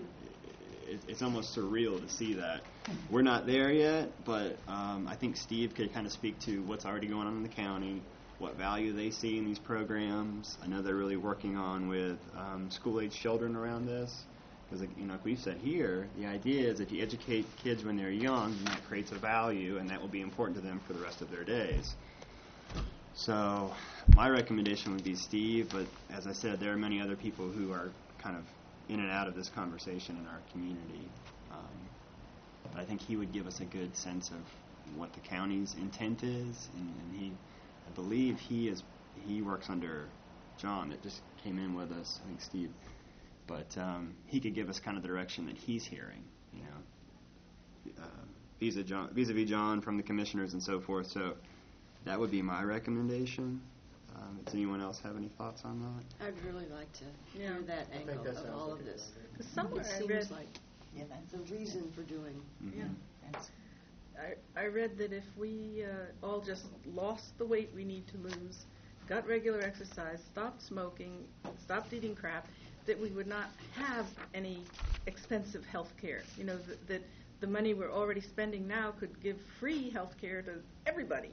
it, it's almost surreal to see that. We're not there yet, but um, I think Steve could kind of speak to what's already going on in the county, what value they see in these programs. I know they're really working on with um, school-age children around this, because, you know, like we've said here, the idea is if you educate kids when they're young, then that creates a value, and that will be important to them for the rest of their days. So my recommendation would be Steve, but as I said, there are many other people who are kind of in and out of this conversation in our community. Um, but I think he would give us a good sense of what the county's intent is, and, and he, I believe he is, he works under John that just came in with us, I think Steve, but um, he could give us kind of the direction that he's hearing, you know, uh, vis-a-vis John, vis-a-vis John from the commissioners and so forth. So that would be my recommendation. Um, does anyone else have any thoughts on that? I'd really like to hear Yeah. that I think angle that of sounds all like of a this. good idea. Somewhere It I seems read, like Yeah, that's the reason for doing. Mm-hmm. yeah, that's I, I read that if we uh, all just lost the weight we need to lose, got regular exercise, stopped smoking, stopped eating crap, that we would not have any expensive health care. You know, that, that the money we're already spending now could give free health care to everybody,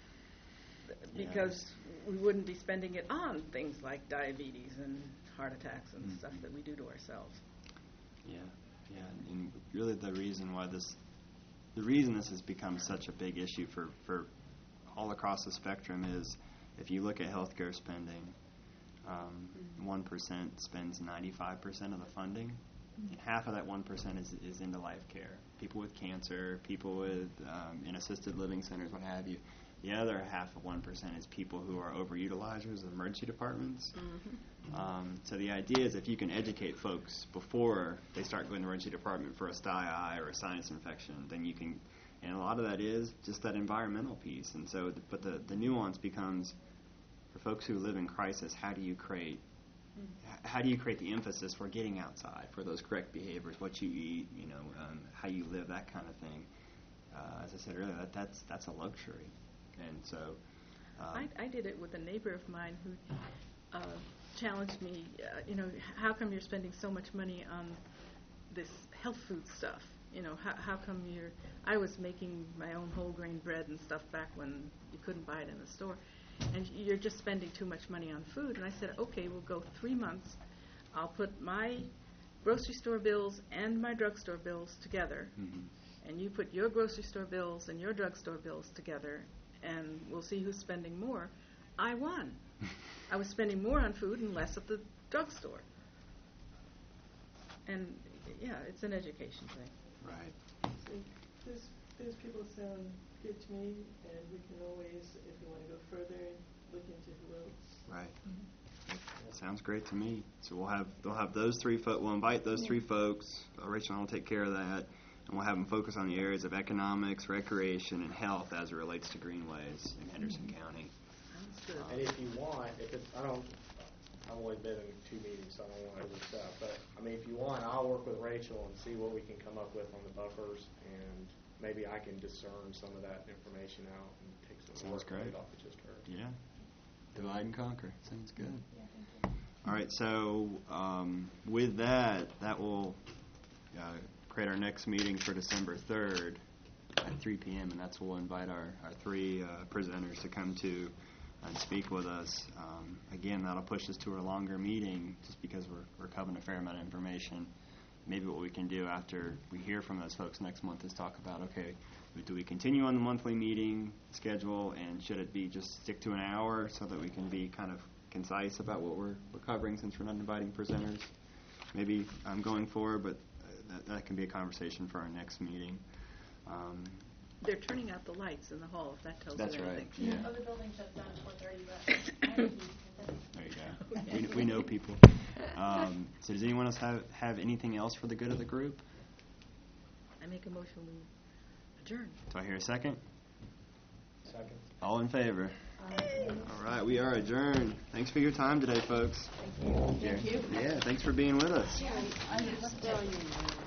because yeah. we wouldn't be spending it on things like diabetes and heart attacks and mm-hmm. stuff that we do to ourselves. Yeah, yeah, and really the reason why this, the reason this has become such a big issue for, for all across the spectrum is, if you look at healthcare spending, um, one percent spends ninety-five percent of the funding, and half of that one percent is is into life care. People with cancer, people with um, in assisted living centers, what have you. The other half of one percent is people who are overutilizers of emergency departments. Mm-hmm. Um, so the idea is if you can educate folks before they start going to the emergency department for a sty eye or a sinus infection, then you can, and a lot of that is just that environmental piece. And so, the, but the, the nuance becomes, for folks who live in crisis, how do you create, mm-hmm. how do you create the emphasis for getting outside, for those correct behaviors, what you eat, you know, um, how you live, that kind of thing. Uh, as I said earlier, that, that's that's a luxury. And so, um, I, I did it with a neighbor of mine who uh, challenged me. Uh, you know, how come you're spending so much money on this health food stuff? You know, how, how come you're? I was making my own whole grain bread and stuff back when you couldn't buy it in the store, and you're just spending too much money on food. And I said, okay, we'll go three months. I'll put my grocery store bills and my drugstore bills together, mm-hmm. and you put your grocery store bills and your drugstore bills together, and we'll see who's spending more. I won. I was spending more on food and less at the drugstore. And, yeah, it's an education thing. Right. So these, these people sound good to me, and we can always, if you want to go further, look into who else. Right. Mm-hmm. Sounds great to me. So we'll have they'll have those three fo- we'll invite those three folks. Uh, Rachel and I will take care of that, and we'll have them focus on the areas of economics, recreation, and health as it relates to greenways in Henderson County. And if you want, if it's, I don't, I've only been in two meetings, so I don't want to overstep, but, I mean, if you want, I'll work with Rachel and see what we can come up with on the buffers, and maybe I can discern some of that information out and take some Sounds of the work great. off of just her. Yeah. Divide and conquer. Sounds good. All right, so um, with that, that will uh, create our next meeting for December third at three p.m., and that's we'll invite our, our three uh, presenters to come to and speak with us. Um, again, that'll push us to a longer meeting just because we're, we're covering a fair amount of information. Maybe what we can do after we hear from those folks next month is talk about, okay, do we continue on the monthly meeting schedule, and should it be just stick to an hour so that we can be kind of concise about what we're, we're covering since we're not inviting presenters? Maybe um, going forward, but uh, that, that can be a conversation for our next meeting. Um, They're turning out the lights in the hall, if that tells That's you right. anything. Yeah. Oh, the building shuts down at four thirty, but I have a key to this. There you go. we, we know people. Um, so does anyone else have, have anything else for the good of the group? I make a motion we adjourn. Do I hear a second? Second. All in favor? All right, we are adjourned. Thanks for your time today, folks. Thank you. Yeah, thanks for being with us. I'm still you.